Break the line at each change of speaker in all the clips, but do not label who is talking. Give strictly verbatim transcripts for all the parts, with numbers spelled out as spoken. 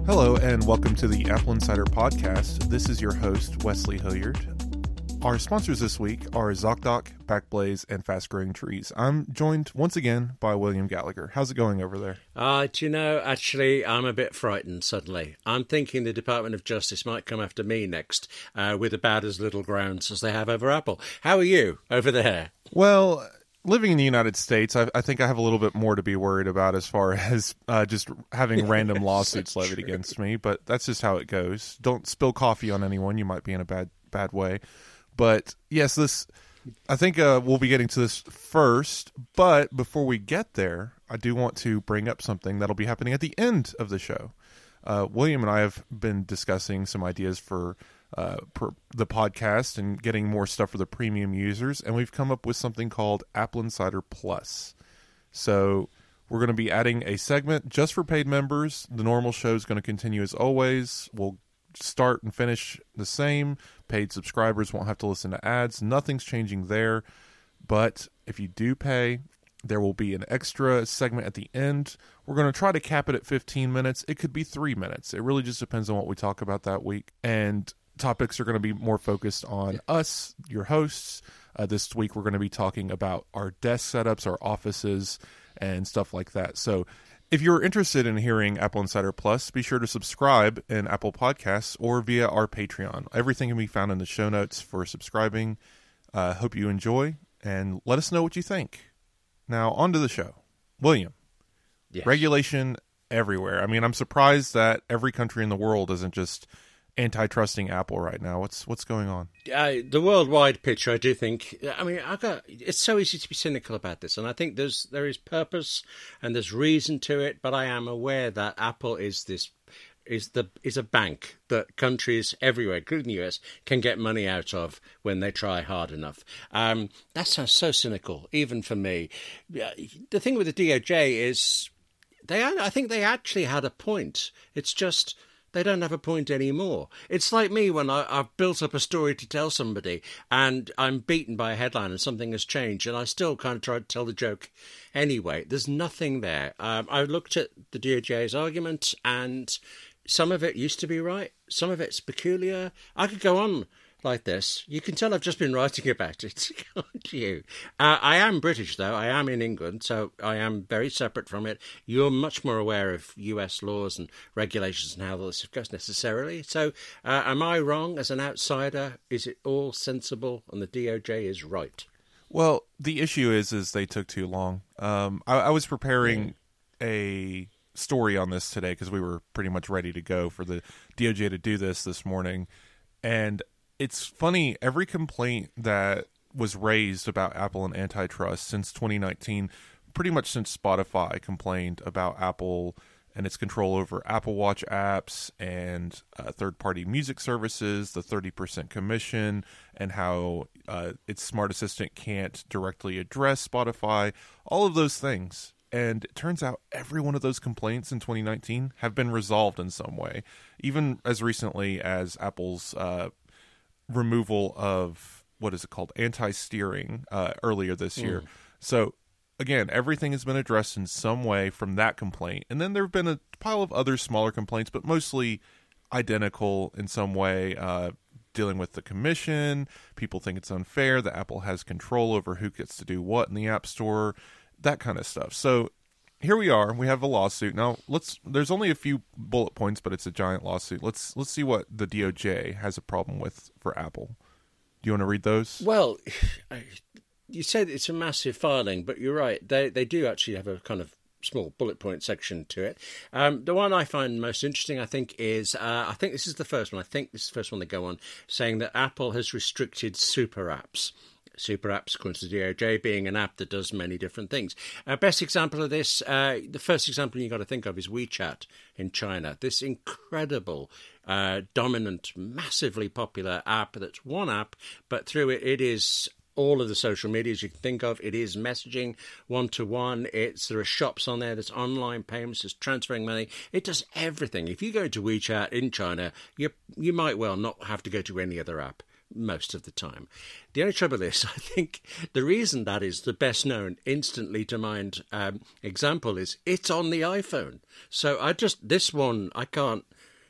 Hello and welcome to the Apple Insider Podcast. This is your host, Wesley Hilliard. Our sponsors this week are ZocDoc, Backblaze, and Fast Growing Trees. I'm joined once again by William Gallagher. How's it going over there?
Uh, do you know, actually, I'm a bit frightened suddenly. I'm thinking the Department of Justice might come after me next uh, with about as little grounds as they have over Apple. How are you over there?
Well, living in the United States, I, I think I have a little bit more to be worried about as far as uh, just having random lawsuits levied
true.
against me, but that's just how it goes. Don't spill coffee on anyone. You might be in a bad bad way. But yes, this I think uh, we'll be getting to this first, but before we get there, I do want to bring up something that'll be happening at the end of the show. Uh, William and I have been discussing some ideas for uh, per the podcast and getting more stuff for the premium users, and we've come up with something called Apple Insider Plus. So we're going to be adding a segment just for paid members. The normal show is going to continue as always. We'll start and finish the same. Paid subscribers won't have to listen to ads. Nothing's changing there. But if you do pay, there will be an extra segment at the end. We're going to try to cap it at fifteen minutes. It could be three minutes. It really just depends on what we talk about that week. And topics are going to be more focused on us, your hosts. Uh, this week we're going to be talking about our desk setups, our offices, and stuff like that. So if you're interested in hearing Apple Insider Plus, be sure to subscribe in Apple Podcasts or via our Patreon. Everything can be found in the show notes for subscribing. Uh, hope you enjoy, and let us know what you think. Now, on to the show. William,
Yes.
Regulation everywhere. I mean, I'm surprised that every country in the world isn't just antitrusting Apple right now. What's what's going on?
Uh, the worldwide picture, I do think. I mean, I got. It's so easy to be cynical about this, and I think there's there is purpose and there's reason to it. But I am aware that Apple is this is the is a bank that countries everywhere, including the U S, can get money out of when they try hard enough. Um, that sounds so cynical, even for me. The thing with the D O J is they. I think they actually had a point. It's just they don't have a point anymore. It's like me when I, I've built up a story to tell somebody and I'm beaten by a headline and something has changed and I still kind of try to tell the joke anyway. There's nothing there. Um, I looked at the D O J's argument and some of it used to be right. Some of it's peculiar. I could go on like this. You can tell I've just been writing about it, can't you? Uh, I am British, though. I am in England, so I am very separate from it. You're much more aware of U S laws and regulations and how this goes necessarily. So uh, am I wrong as an outsider? Is it all sensible and the D O J is right?
Well, the issue is is they took too long. Um, I, I was preparing yeah. a story on this today because we were pretty much ready to go for the D O J to do this this morning, and it's funny, every complaint that was raised about Apple and antitrust since twenty nineteen, pretty much since Spotify complained about Apple and its control over Apple Watch apps and uh, third-party music services, the thirty percent commission, and how uh, its Smart Assistant can't directly address Spotify, all of those things. And it turns out every one of those complaints in twenty nineteen have been resolved in some way, even as recently as Apple's uh, removal of, what is it called, anti-steering uh, earlier this mm. year. So, again, everything has been addressed in some way from that complaint. And then there have been a pile of other smaller complaints, but mostly identical in some way, uh, dealing with the commission. People think it's unfair that Apple has control over who gets to do what in the App Store, that kind of stuff. So here we are. We have a lawsuit. Now, let's. There's only a few bullet points, but it's a giant lawsuit. Let's let's see what the D O J has a problem with for Apple. Do you want to read those?
Well, you said it's a massive filing, but you're right. They they do actually have a kind of small bullet point section to it. Um, the one I find most interesting, I think, is uh, I think this is the first one. I think this is the first one they go on saying that Apple has restricted super apps. Super apps, according to the D O J, being an app that does many different things. Uh, best example of this, uh, the first example you got to think of is WeChat in China. This incredible, uh, dominant, massively popular app that's one app, but through it, it is all of the social medias you can think of. It is messaging one-to-one. It's there are shops on there. There's online payments. There's transferring money. It does everything. If you go to WeChat in China, you you might well not have to go to any other app most of the time. The only trouble is, I think the reason that is the best known instantly to mind um, example is it's on the iPhone. So I just, this one, I can't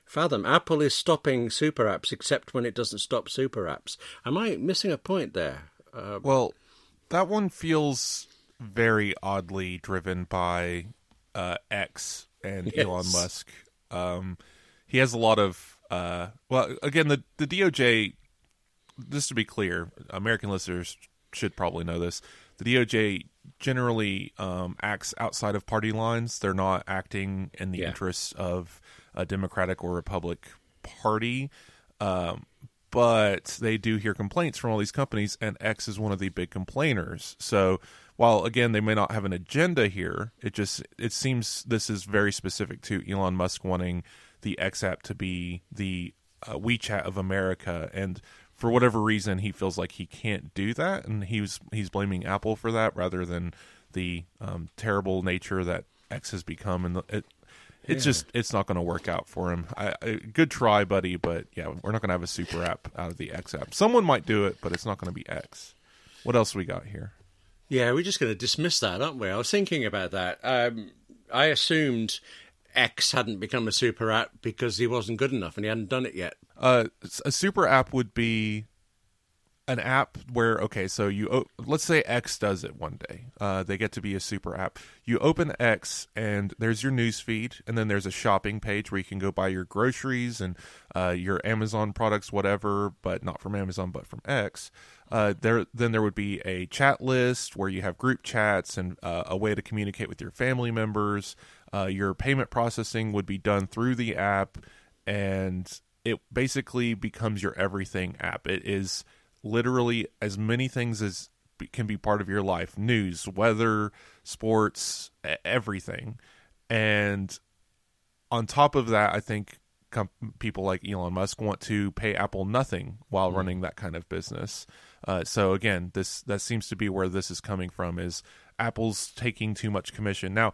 fathom. Apple is stopping super apps except when it doesn't stop super apps. Am I missing a point there? Uh,
well, that one feels very oddly driven by uh, X and
Yes.
Elon Musk. Um, he has a lot of uh, well, again, the the D O J. Just to be clear, American listeners should probably know this. The D O J generally um, acts outside of party lines. They're not acting in the
Yeah.
interests of a Democratic or Republic party. Um, but they do hear complaints from all these companies, and X is one of the big complainers. So while, again, they may not have an agenda here, it just it seems this is very specific to Elon Musk wanting the X app to be the uh, WeChat of America, and for whatever reason, he feels like he can't do that, and he's he's blaming Apple for that rather than the um, terrible nature that X has become, and the, it it's
Yeah.
just it's not going to work out for him. I, I, good try, buddy, but yeah, we're not going to have a super app out of the X app. Someone might do it, but it's not going to be X. What else we got here?
Yeah, we're just going to dismiss that, aren't we? I was thinking about that. Um, I assumed X hadn't become a super app because he wasn't good enough and he hadn't done it yet.
Uh, a super app would be an app where, okay, so you o- let's say X does it one day. Uh, they get to be a super app. You open X and there's your news feed, and then there's a shopping page where you can go buy your groceries and uh, your Amazon products, whatever, but not from Amazon, but from X. Uh, there, then there would be a chat list where you have group chats and uh, a way to communicate with your family members. Uh, your payment processing would be done through the app, and it basically becomes your everything app. It is literally as many things as be- can be part of your life: news, weather, sports, e- everything. And on top of that, I think com- people like Elon Musk want to pay Apple nothing while mm. running that kind of business. Uh, so again, this that seems to be where this is coming from: is Apple's taking too much commission. Now,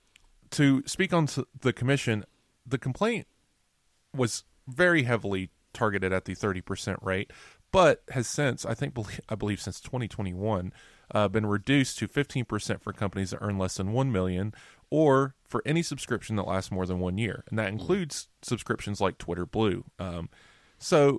to speak on the commission, the complaint was very heavily targeted at the thirty percent rate, but has since, I think, I believe since twenty twenty-one, uh, been reduced to fifteen percent for companies that earn less than one million dollars, or for any subscription that lasts more than one year. And that includes subscriptions like Twitter Blue. Um, so,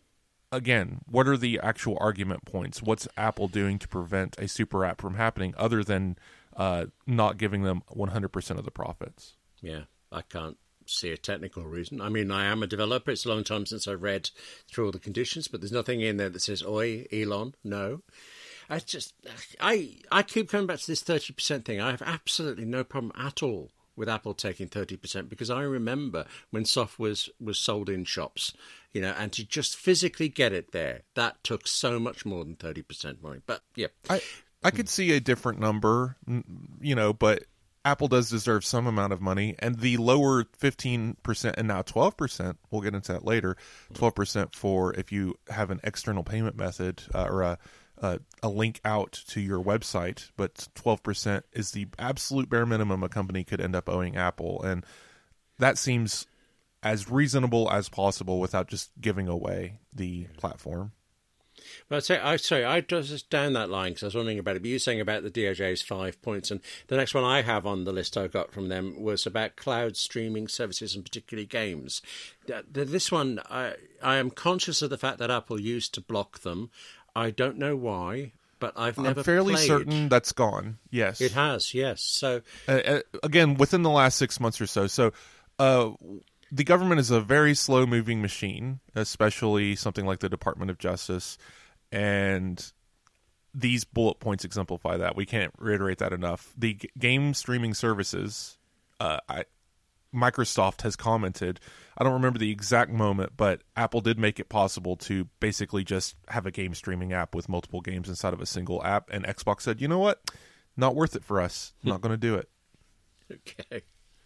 again, what are the actual argument points? What's Apple doing to prevent a super app from happening other than uh, not giving them one hundred percent of the profits?
Yeah, I can't see a technical reason. I mean, I am a developer. It's a long time since I read through all the conditions, but there's nothing in there that says, oi, Elon, no. I just, I I keep coming back to this thirty percent thing. I have absolutely no problem at all with Apple taking thirty percent, because I remember when software was, was sold in shops, you know, and to just physically get it there, that took so much more than thirty percent money. But, yeah.
I, I could see a different number, you know, but Apple does deserve some amount of money, and the lower fifteen percent and now twelve percent, we'll get into that later, twelve percent for if you have an external payment method uh, or a, a a link out to your website, but twelve percent is the absolute bare minimum a company could end up owing Apple, and that seems as reasonable as possible without just giving away the platform.
But I'd say, I sorry, I just down that line because I was wondering about it. But you were saying about the D O J's five points, and the next one I have on the list I got from them was about cloud streaming services and particularly games. This one, I, I am conscious of the fact that Apple used to block them. I don't know why, but I've never.
I'm fairly
played.
certain that's gone. Yes,
it has. Yes. So
uh, uh, again, within the last six months or so. So. Uh, The government is a very slow-moving machine, especially something like the Department of Justice, and these bullet points exemplify that. We can't reiterate that enough. The g- game streaming services, uh, I, Microsoft has commented, I don't remember the exact moment, but Apple did make it possible to basically just have a game streaming app with multiple games inside of a single app, and Xbox said, you know what? Not worth it for us. Not going to do it.
Okay.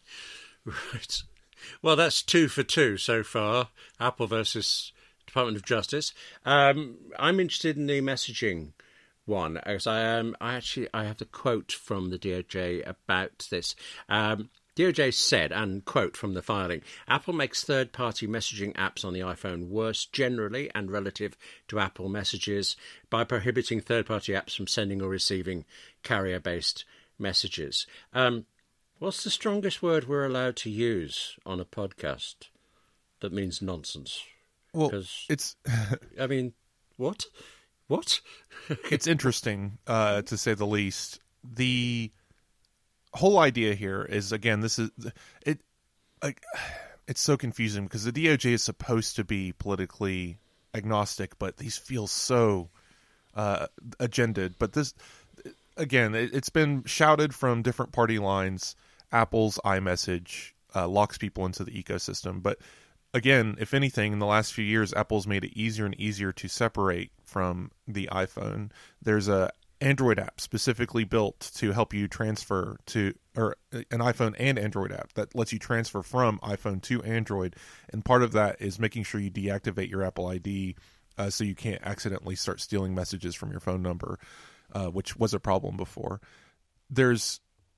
Right. Well, that's two for two so far, Apple versus Department of Justice. Um, I'm interested in the messaging one, as I am. I actually I have the quote from the D O J about this. Um, D O J said, and quote from the filing, Apple makes third-party messaging apps on the iPhone worse generally and relative to Apple Messages by prohibiting third-party apps from sending or receiving carrier-based messages. Um What's the strongest word we're allowed to use on a podcast? that means nonsense.
Well,
'Cause,
it's
I mean, what? What?
it's interesting, uh, to say the least. The whole idea here is, again, this is it. Like, it's so confusing because the D O J is supposed to be politically agnostic, but these feel so uh, agendaed. But this, again, it, it's been shouted from different party lines. Apple's iMessage uh, locks people into the ecosystem, but again, if anything, in the last few years, Apple's made it easier and easier to separate from the iPhone. There's a Android app specifically built to help you transfer to, or an iPhone and Android app that lets you transfer from iPhone to Android. And part of that is making sure you deactivate your Apple I D uh, so you can't accidentally start stealing messages from your phone number, uh, which was a problem before. There's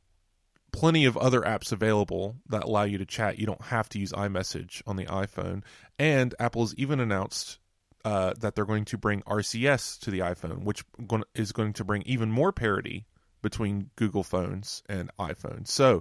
plenty of other apps available that allow you to chat. You don't have to use iMessage on the iPhone. And Apple's even announced uh, that they're going to bring R C S to the iPhone, which is going to bring even more parity between Google phones and iPhones. So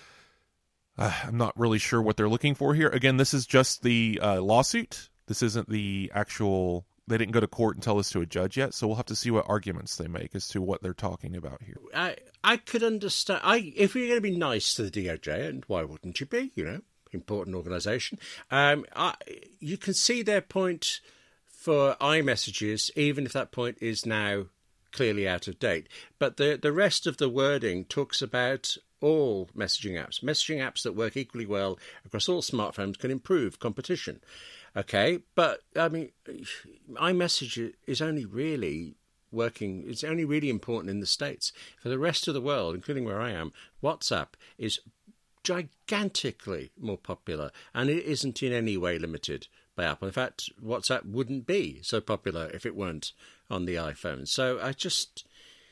uh, I'm not really sure what they're looking for here. Again, this is just the uh, lawsuit. This isn't the actual... They didn't go to court and tell us to a judge yet, so we'll have to see what arguments they make as to what they're talking about here.
I I could understand. I if you're going to be nice to the D O J, and why wouldn't you be? You know, important organisation. Um, I, you can see their point for iMessages, even if that point is now clearly out of date. But the the rest of the wording talks about all messaging apps. Messaging apps that work equally well across all smartphones can improve competition. Okay, but I mean, iMessage is only really working, it's only really important in the States. For the rest of the world, including where I am, WhatsApp is gigantically more popular, and it isn't in any way limited by Apple. In fact, WhatsApp wouldn't be so popular if it weren't on the iPhone. So I just...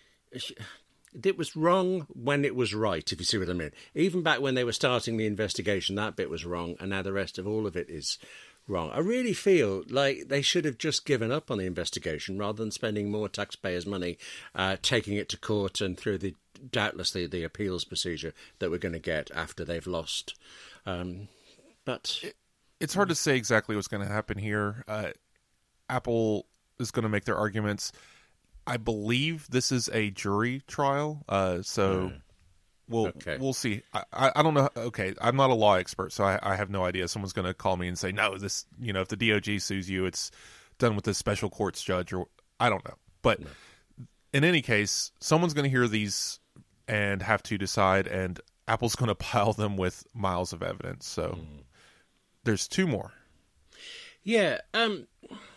It was wrong when it was right, if you see what I mean. Even back when they were starting the investigation, that bit was wrong, and now the rest of all of it is wrong. I really feel like they should have just given up on the investigation rather than spending more taxpayers' money uh, taking it to court and through the doubtlessly the appeals procedure that we're going to get after they've lost. Um, but
it, it's hard to say exactly what's going to happen here. Uh, Apple is going to make their arguments. I believe this is a jury trial, uh, so mm. we'll okay. we'll see. I, I, I don't know. Okay, I'm not a law expert, so I, I have no idea. Someone's going to call me and say, "No, this. You know, if the D O J sues you, it's done with this special courts judge," or I don't know. But no. in any case, someone's going to hear these and have to decide, and Apple's going to pile them with miles of evidence. So mm. there's two more.
Yeah. Um.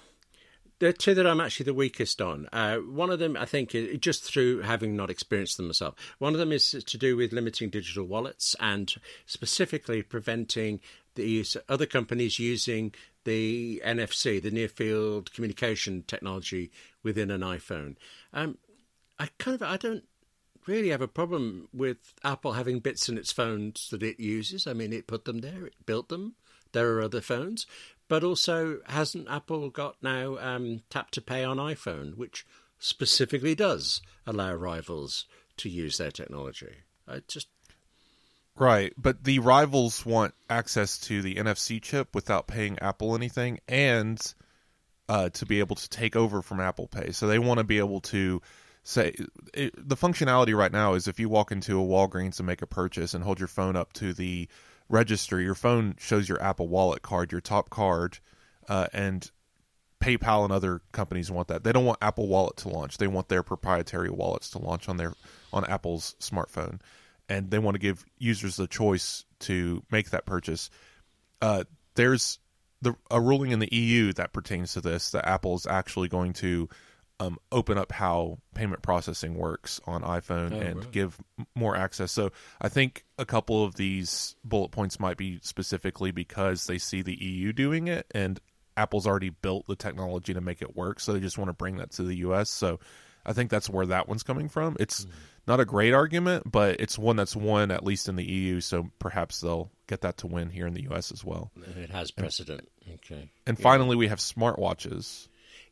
The two that I'm actually the weakest on. Uh, one of them, I think, is just through having not experienced them myself. One of them is to do with limiting digital wallets and specifically preventing the other companies using the N F C, the near field communication technology within an iPhone. Um, I kind of, I don't really have a problem with Apple having bits in its phones that it uses. I mean, it put them there, it built them. There are other phones. But also, hasn't Apple got now um, tap to pay on iPhone, which specifically does allow rivals to use their technology? I just
right, but the rivals want access to the N F C chip without paying Apple anything, and uh, to be able to take over from Apple Pay. So they want to be able to say it, the functionality right now is if you walk into a Walgreens and make a purchase and hold your phone up to the register, your phone shows your Apple Wallet card, your top card, uh, and PayPal and other companies want that. They don't want Apple Wallet to launch. They want their proprietary wallets to launch on their on Apple's smartphone, and they want to give users the choice to make that purchase. Uh, there's the a ruling in the E U that pertains to this, that Apple is actually going to Um, open up how payment processing works on iPhone oh, and right. give more access. So I think a couple of these bullet points might be specifically because they see the E U doing it, and Apple's already built the technology to make it work, so they just want to bring that to the U S. So I think that's where that one's coming from. It's mm. not a great argument, but it's one that's won at least in the E U, so perhaps they'll get that to win here in the U S as well.
It has precedent. And, okay.
And finally, yeah. we have smartwatches.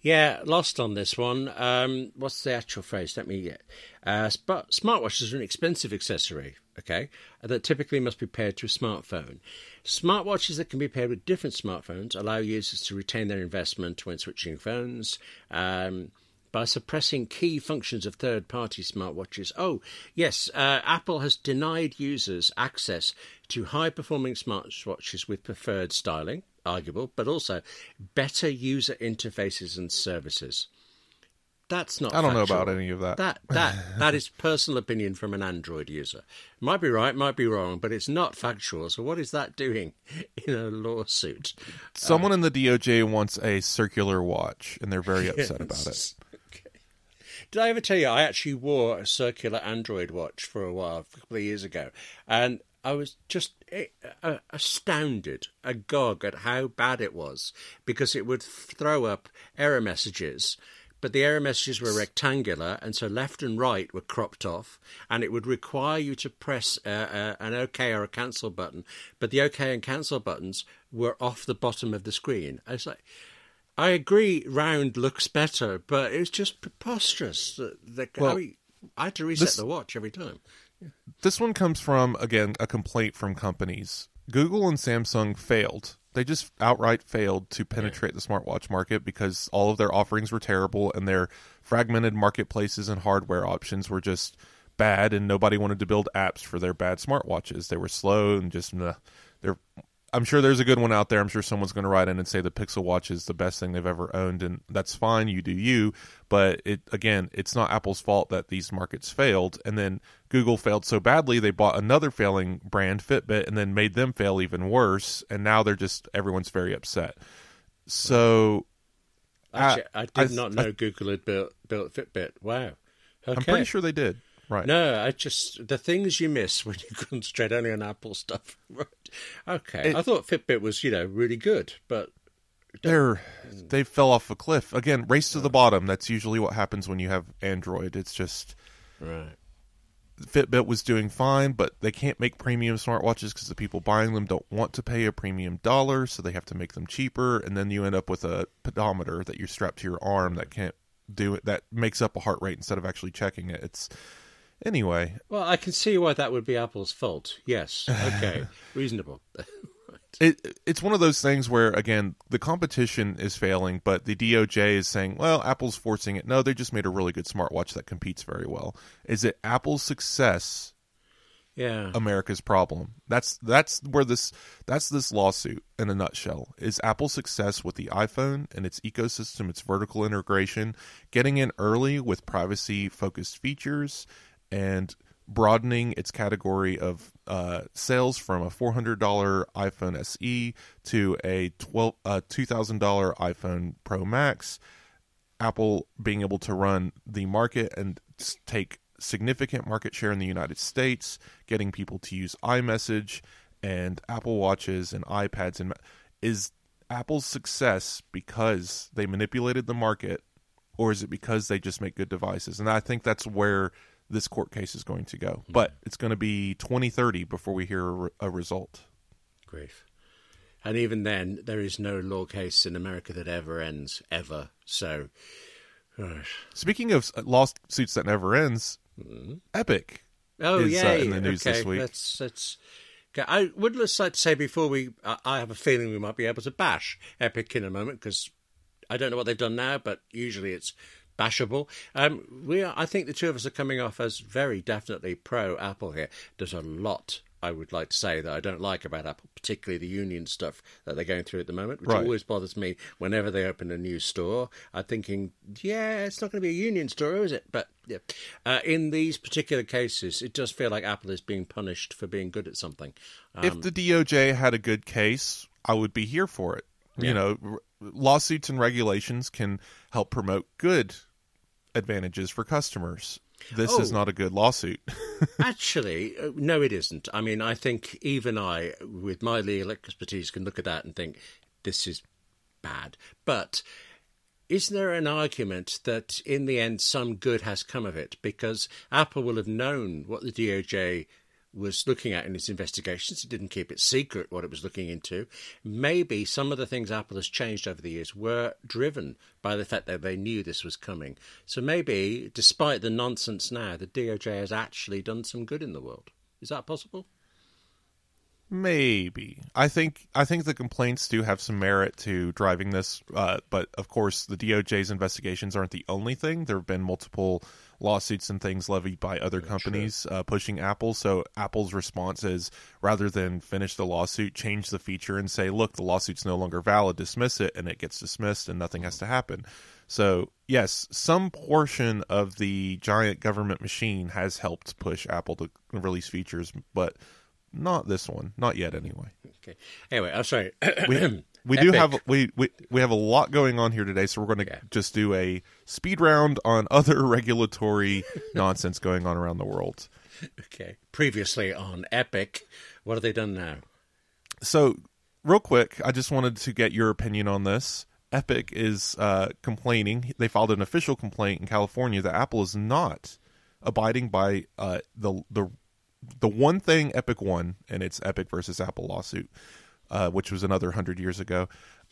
Yeah, lost on this one. Um, what's the actual phrase? Let me get. Uh, sp- smartwatches are an expensive accessory, okay, that typically must be paired to a smartphone. Smartwatches that can be paired with different smartphones allow users to retain their investment when switching phones. Um, by suppressing key functions of third-party smartwatches. Oh, yes, uh, Apple has denied users access to high-performing smartwatches with preferred styling, arguable, but also better user interfaces and services. That's not
I don't
factual.
know about any of that.
That that that is personal opinion from an Android user. Might be right, might be wrong, but it's not factual. So what is that doing in a lawsuit?
Someone uh, in the D O J wants a circular watch, and they're very upset yes. about it.
Did I ever tell you I actually wore a circular Android watch for a while, a couple of years ago, and I was just uh, astounded, agog at how bad it was, because it would throw up error messages, but the error messages were rectangular, and so left and right were cropped off, and it would require you to press uh, uh, an OK or a cancel button, but the OK and cancel buttons were off the bottom of the screen. I was like... I agree round looks better, but it was just preposterous. The, the, well, I, mean, I had to reset this, the watch every time. Yeah.
This one comes from, again, a complaint from companies. Google and Samsung failed. They just outright failed to penetrate yeah. the smartwatch market because all of their offerings were terrible and their fragmented marketplaces and hardware options were just bad, and nobody wanted to build apps for their bad smartwatches. They were slow and just... Meh. They're... I'm sure there's a good one out there. I'm sure someone's going to write in and say the Pixel Watch is the best thing they've ever owned, and that's fine. You do you. But it again, it's not Apple's fault that these markets failed. And then Google failed so badly, they bought another failing brand, Fitbit, and then made them fail even worse. And now they're just, everyone's very upset. So...
Actually, I, I did I, not know I, Google had built, built Fitbit. Wow. Okay.
I'm pretty sure they did. Right.
No, I just the things you miss when you concentrate only on Apple stuff. Right. Okay. It, I thought Fitbit was, you know, really good, but
they're they fell off a cliff. Again, race to the bottom. That's usually what happens when you have Android. It's just
right.
Fitbit was doing fine, but they can't make premium smartwatches because the people buying them don't want to pay a premium dollar, so they have to make them cheaper, and then you end up with a pedometer that you strap to your arm that can't do it, that makes up a heart rate instead of actually checking it. It's Anyway.
Well, I can see why that would be Apple's fault. Yes. Okay. Reasonable. Right.
It It's one of those things where, again, the competition is failing, but the D O J is saying, well, Apple's forcing it. No, they just made a really good smartwatch that competes very well. Is it Apple's success?
Yeah.
America's problem. That's that's where this that's this lawsuit in a nutshell. Is Apple's success with the iPhone and its ecosystem, its vertical integration, getting in early with privacy focused features and broadening its category of uh, sales from a four hundred dollars iPhone S E to a twelve uh, two thousand dollars iPhone Pro Max. Apple being able to run the market and take significant market share in the United States, getting people to use iMessage and Apple Watches and iPads. And is Apple's success because they manipulated the market, or is it because they just make good devices? And I think that's where this court case is going to go. But it's going to be twenty thirty before we hear a, re- a result.
Grief. And even then, there is no law case in America that ever ends, ever. So, gosh.
Speaking of lawsuits that never ends, mm-hmm. Epic
oh,
is
yeah,
uh, in the news
okay.
this week.
That's, that's... I would just like to say before we... I have a feeling we might be able to bash Epic in a moment, because I don't know what they've done now, but usually it's bashable. Um, we are, I think the two of us are coming off as very definitely pro-Apple here. There's a lot I would like to say that I don't like about Apple, particularly the union stuff that they're going through at the moment, which
right.
always bothers me whenever they open a new store. I'm thinking, yeah, it's not going to be a union store, is it? But yeah, uh, in these particular cases, it does feel like Apple is being punished for being good at something. Um,
if the D O J had a good case, I would be here for it. Yeah. You know, r- lawsuits and regulations can help promote good advantages for customers. This
oh,
is not a good lawsuit.
Actually, uh, no, it isn't. I mean, I think even I, with my legal expertise, can look at that and think, this is bad. But is there an argument that in the end some good has come of it? Because Apple will have known what the D O J was looking at in its investigations. It didn't keep it secret what it was looking into. Maybe some of the things Apple has changed over the years were driven by the fact that they knew this was coming. So maybe, despite the nonsense now, the D O J has actually done some good in the world. Is that possible?
Maybe. I think I think the complaints do have some merit to driving this, uh, but of course the D O J's investigations aren't the only thing. There have been multiple lawsuits and things levied by other yeah, companies uh, pushing Apple. So Apple's response is, rather than finish the lawsuit, change the feature and say, look, the lawsuit's no longer valid, dismiss it, and it gets dismissed and nothing has to happen. So yes, some portion of the giant government machine has helped push Apple to release features, but not this one, not yet anyway.
Okay. Anyway, I'm sorry.
we we do have we, we we have a lot going on here today, so we're going to yeah. just do a speed round on other regulatory nonsense going on around the world.
Okay. Previously on Epic, what have they done now?
So, real quick, I just wanted to get your opinion on this. Epic is uh, complaining. They filed an official complaint in California that Apple is not abiding by uh, the the the one thing Epic won, and it's Epic versus Apple lawsuit, uh, which was another hundred years ago.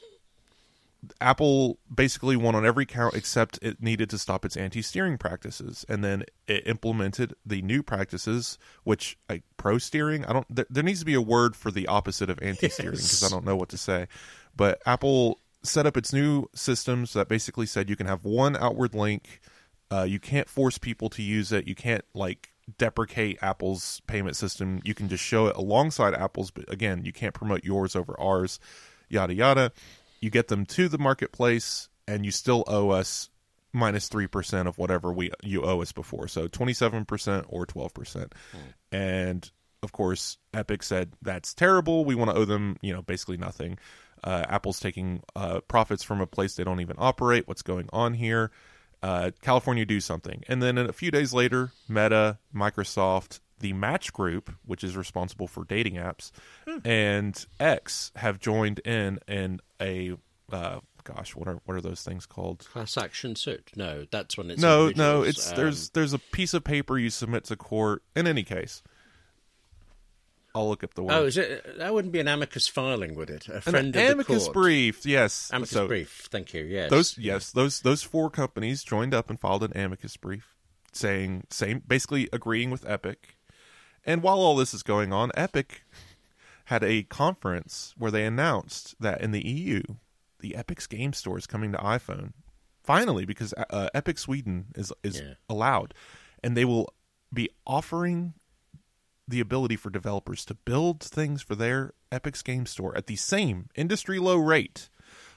Apple basically won on every count except it needed to stop its anti-steering practices, and then it implemented the new practices, which like pro steering. I don't. There, there needs to be a word for the opposite of anti-steering because yes. I don't know what to say. But Apple set up its new systems that basically said you can have one outward link. Uh, you can't force people to use it. You can't like deprecate Apple's payment system. You can just show it alongside Apple's, but again, you can't promote yours over ours, yada yada. You get them to the marketplace, and you still owe us minus three percent of whatever we you owe us before. So twenty-seven percent or twelve percent. Hmm. And of course, Epic said that's terrible. We want to owe them, you know, basically nothing. Uh, Apple's taking uh, profits from a place they don't even operate. What's going on here? Uh, California, do something. And then a few days later, Meta, Microsoft, the Match Group, which is responsible for dating apps, hmm. and X have joined in in a, uh, gosh, what are what are those things called?
Class action suit? No, that's when it's
no, no. It's um, there's there's a piece of paper you submit to court. In any case, I'll look up the word.
Oh, is it? That wouldn't be an amicus filing, would it? A friend
an
of
amicus
the court.
brief, yes.
Amicus
so
brief. Thank you. Yes.
Those yes, those those four companies joined up and filed an amicus brief, saying same, basically agreeing with Epic. And while all this is going on, Epic had a conference where they announced that in the E U, the Epic's game store is coming to iPhone. Finally, because uh, Epic Sweden is is yeah. allowed, and they will be offering the ability for developers to build things for their Epic's game store at the same industry low rate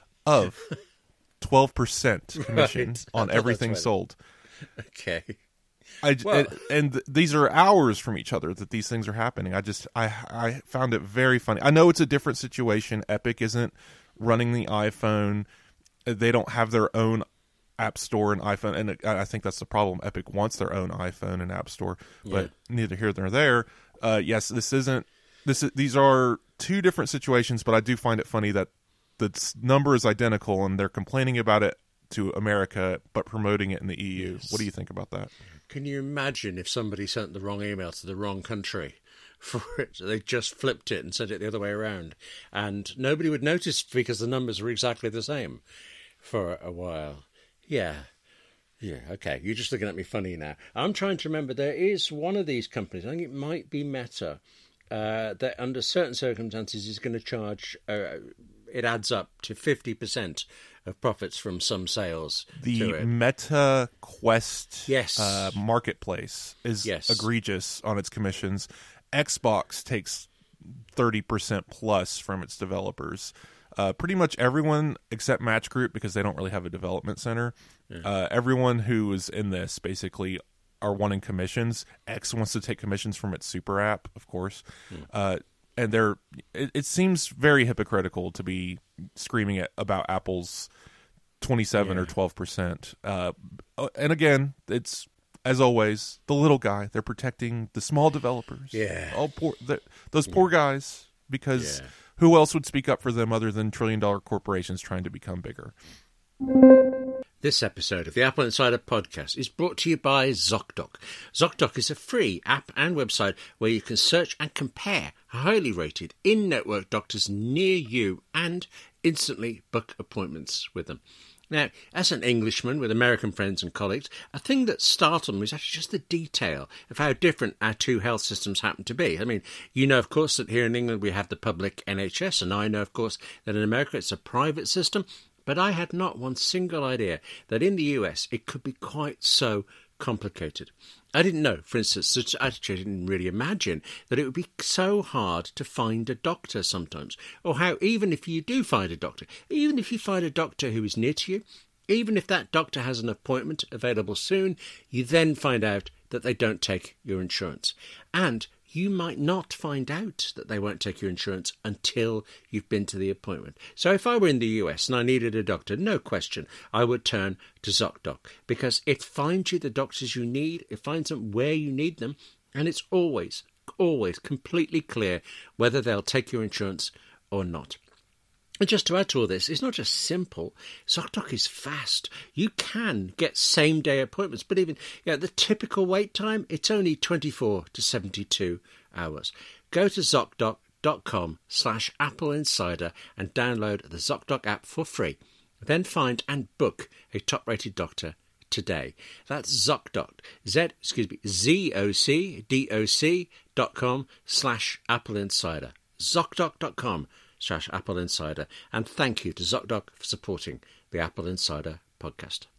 of twelve percent commission right. on everything sold.
Okay.
I, well, and, and th- these are hours from each other that these things are happening. I just, I, I found it very funny. I know it's a different situation. Epic isn't running the iPhone. They don't have their own app store and iPhone, and I think that's the problem. Epic wants their own iPhone and app store, but yeah. neither here nor there. Uh, yes, this isn't. This is, these are two different situations, but I do find it funny that the number is identical, and they're complaining about it to America, but promoting it in the E U. Yes. What do you think about that?
Can you imagine if somebody sent the wrong email to the wrong country for it? They just flipped it and sent it the other way around, and nobody would notice because the numbers were exactly the same for a while. Yeah. Yeah, okay. You're just looking at me funny now. I'm trying to remember, there is one of these companies, I think it might be Meta, uh, that under certain circumstances is going to charge, uh, it adds up to fifty percent of profits from some sales.
The Meta Quest
yes.
uh, marketplace is yes. egregious on its commissions. Xbox takes thirty percent plus from its developers. Uh, pretty much everyone except Match Group, because they don't really have a development center. Yeah. Uh, everyone who is in this basically are wanting commissions. X wants to take commissions from its super app, of course. Hmm. Uh, and they're it, it seems very hypocritical to be screaming at, about Apple's twenty-seven yeah. or twelve percent. Uh, and again, it's, as always, the little guy. They're protecting the small developers.
Yeah.
All poor, those poor yeah. guys, because...
Yeah.
Who else would speak up for them other than trillion-dollar corporations trying to become bigger?
This episode of the Apple Insider podcast is brought to you by ZocDoc. ZocDoc is a free app and website where you can search and compare highly rated in-network doctors near you and instantly book appointments with them. Now, as an Englishman with American friends and colleagues, a thing that startled me was actually just the detail of how different our two health systems happen to be. I mean, you know, of course, that here in England we have the public N H S, and I know, of course, that in America it's a private system. But I had not one single idea that in the U S it could be quite so complicated. I didn't know, for instance, such attitude, I didn't really imagine that it would be so hard to find a doctor sometimes. Or how even if you do find a doctor, even if you find a doctor who is near to you, even if that doctor has an appointment available soon, you then find out that they don't take your insurance. And you might not find out that they won't take your insurance until you've been to the appointment. So if I were in the U S and I needed a doctor, no question, I would turn to ZocDoc, because it finds you the doctors you need, it finds them where you need them, and it's always, always completely clear whether they'll take your insurance or not. And just to add to all this, it's not just simple. ZocDoc is fast. You can get same-day appointments, but even you know, the typical wait time, it's only twenty-four to seventy-two hours. Go to ZocDoc.com slash Apple Insider and download the ZocDoc app for free. Then find and book a top-rated doctor today. That's ZocDoc, Z, excuse me, Z-O-C-D-O-C dot com slash Apple Insider. ZocDoc.com slash Apple Insider, and thank you to ZocDoc for supporting the Apple Insider podcast.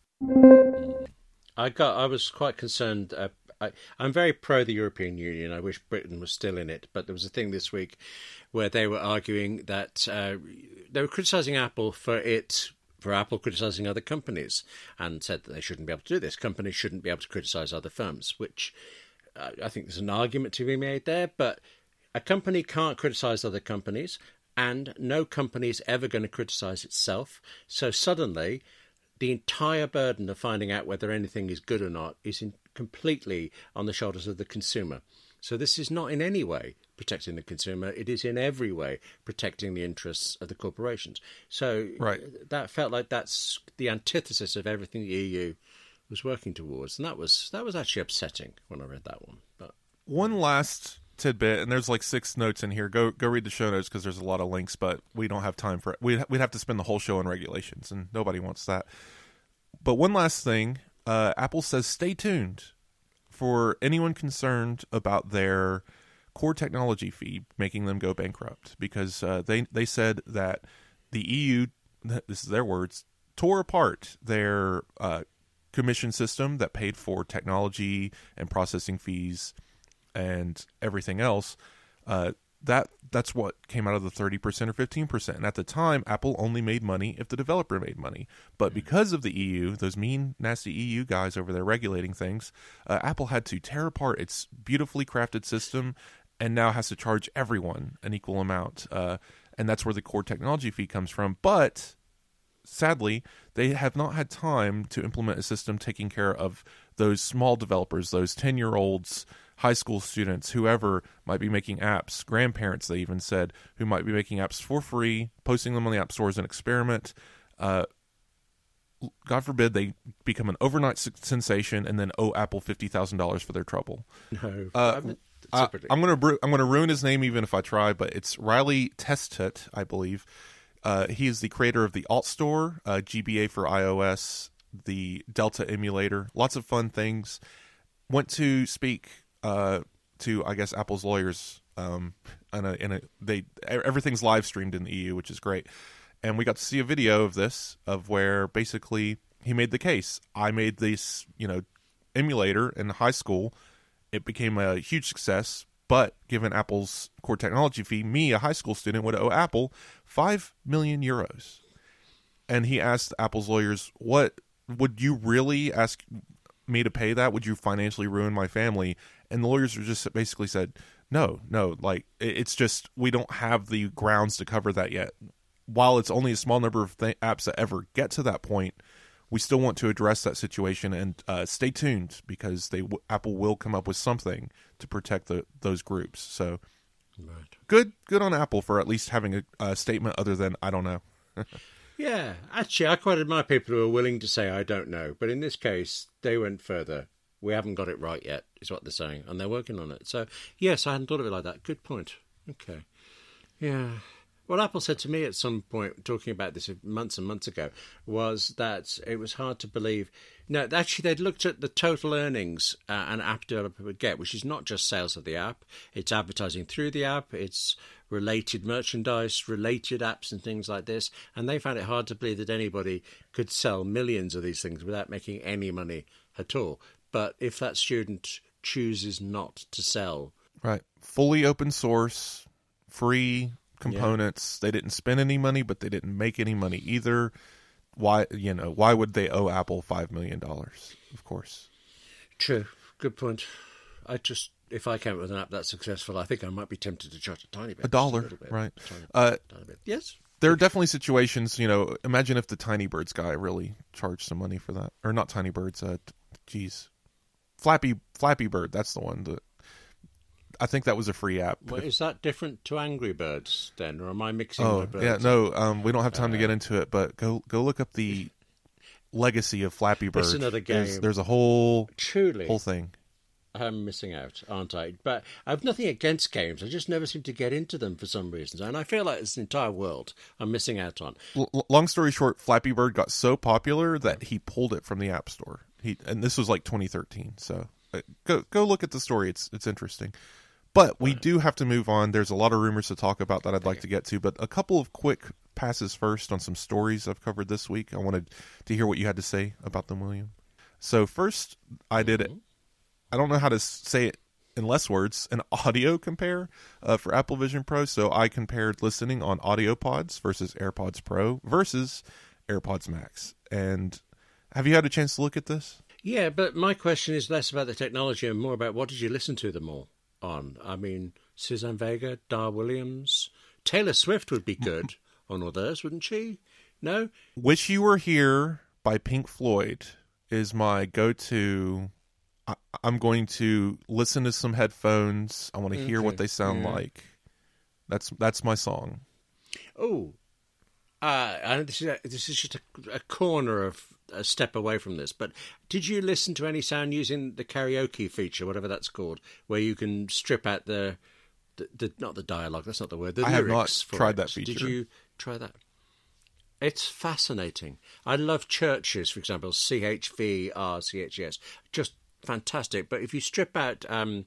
I got. I was quite concerned. Uh, I, I'm very pro the European Union. I wish Britain was still in it, but there was a thing this week where they were arguing that uh, they were criticising Apple for it. For Apple criticising other companies, and said that they shouldn't be able to do this. Companies shouldn't be able to criticise other firms, which uh, I think there's an argument to be made there, but a company can't criticise other companies, and no company is ever going to criticise itself. So suddenly, the entire burden of finding out whether anything is good or not is in completely on the shoulders of the consumer. So this is not in any way protecting the consumer. It is in every way protecting the interests of the corporations. So
right.
that felt like that's the antithesis of everything the E U was working towards. And that was that was actually upsetting when I read that one. But
one last tidbit, and there's like six notes in here. Go go read the show notes because there's a lot of links, but we don't have time for it. We'd, we'd have to spend the whole show on regulations, and nobody wants that. But one last thing, uh, Apple says stay tuned for anyone concerned about their core technology fee making them go bankrupt, because uh, they, they said that the E U, this is their words, tore apart their uh, commission system that paid for technology and processing fees and everything else. Uh, that that's what came out of the thirty percent or fifteen percent. And at the time, Apple only made money if the developer made money. But because of the E U, those mean, nasty E U guys over there regulating things, uh, Apple had to tear apart its beautifully crafted system and now has to charge everyone an equal amount. Uh, and that's where the core technology fee comes from. But sadly, they have not had time to implement a system taking care of those small developers, those ten-year-olds, high school students, whoever might be making apps, grandparents, they even said, who might be making apps for free, posting them on the app store as an experiment. Uh, God forbid they become an overnight sensation and then owe Apple fifty thousand dollars for their trouble.
No,
uh, I, I'm going to I'm going to ruin his name even if I try, but it's Riley Testut, I believe. Uh, he is the creator of the Alt Store, uh, G B A for iOS, the Delta emulator, lots of fun things. Went to speak uh, to, I guess, Apple's lawyers. Um, in a, in a, they everything's live streamed in the E U, which is great. And we got to see a video of this, of where basically he made the case. I made this, you know, emulator in high school. It became a huge success. But given Apple's core technology fee, me, a high school student, would owe Apple five million euros. And he asked Apple's lawyers, what would you really ask me to pay that? Would you financially ruin my family? And the lawyers just basically said, no, no, like it's just we don't have the grounds to cover that yet. While it's only a small number of th- apps that ever get to that point, we still want to address that situation, and uh, stay tuned because they w- Apple will come up with something to protect the, those groups. So
right.
good good on Apple for at least having a, a statement other than, I don't know.
Yeah, actually, I quite admire people who are willing to say, I don't know. But in this case, they went further. We haven't got it right yet, is what they're saying. And they're working on it. So, yes, I hadn't thought of it like that. Good point. Okay. Yeah. What Apple said to me at some point, talking about this months and months ago, was that it was hard to believe. No, actually, they'd looked at the total earnings uh, an app developer would get, which is not just sales of the app. It's advertising through the app. It's related merchandise, related apps and things like this. And they found it hard to believe that anybody could sell millions of these things without making any money at all. But if that student chooses not to sell...
Right. Fully open source, free... components. Yeah. They didn't spend any money, but they didn't make any money either. Why, you know, why would they owe Apple five million dollars? Of course.
True. Good point. I just, if I came up with an app that's successful, I think I might be tempted to charge a tiny bit.
A dollar,
a bit,
right.
A tiny,
uh,
tiny bit. Yes.
There are definitely situations, you know, imagine if the Tiny Birds guy really charged some money for that. Or not Tiny Birds, uh, geez. Flappy, Flappy Bird, that's the one that... I think that was a free app.
Well, is that different to Angry Birds then, or am I mixing
oh,
my birds?
Yeah, no, um, we don't have time uh, to get into it, but go go look up the legacy of Flappy Bird.
It's another game.
There's, there's a whole
Truly,
whole thing.
I'm missing out, aren't I? But I've nothing against games. I just never seem to get into them for some reason, and I feel like it's an entire world I'm missing out on.
L- long story short, Flappy Bird got so popular that he pulled it from the App Store. He and this was like twenty thirteen. So uh, go go look at the story. It's it's interesting. But we do have to move on. There's a lot of rumors to talk about that I'd like to get to, but a couple of quick passes first on some stories I've covered this week. I wanted to hear what you had to say about them, William. So first, I did it. I don't know how to say it in less words, an audio compare uh, for Apple Vision Pro. So I compared listening on AudioPods versus AirPods Pro versus AirPods Max. And have you had a chance to look at this?
Yeah, but my question is less about the technology and more about what did you listen to them all on? I mean, Suzanne Vega, Dar Williams, Taylor Swift would be good on all those, wouldn't she? No?
Wish You Were Here by Pink Floyd is my go-to. I, I'm going to listen to some headphones. I want to okay. hear what they sound yeah. like. That's that's my song.
Oh, uh, I, this is a, this is just a, a corner of a step away from this. But did you listen to any sound using the karaoke feature, whatever that's called, where you can strip out the, the, the not the dialogue. That's not the word. The
I
lyrics
have not
for
tried
it.
that feature.
Did you try that? It's fascinating. I love Churches, for example, C H V R C H E S. Just fantastic. But if you strip out um,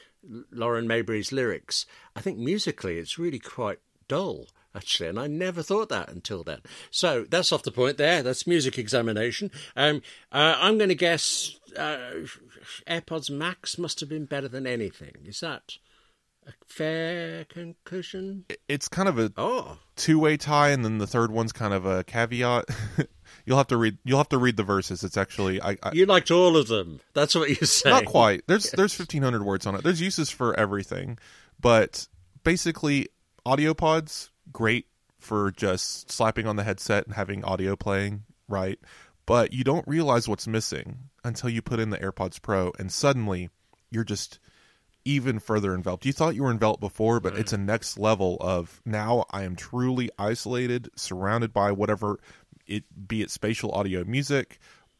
Lauren Mayberry's lyrics, I think musically it's really quite dull, actually. And I never thought that until then. So that's off the point there. That's music examination. Um, uh, I'm going to guess uh, AirPods Max must have been better than anything. Is that a fair conclusion?
It's kind of a
oh.
two-way tie, and then the third one's kind of a caveat. You'll have to read. You'll have to read the verses. It's actually I, I,
you liked all of them. That's what you say.
Not quite. There's yes. there's fifteen hundred words on it. There's uses for everything, but basically, AudioPods great for just slapping on the headset and having audio playing, right? But you don't realize what's missing until you put in the AirPods Pro, and suddenly you're just even further enveloped. You thought you were enveloped before, but right. it's a next level of now I am truly isolated, surrounded by whatever. It be it spatial audio music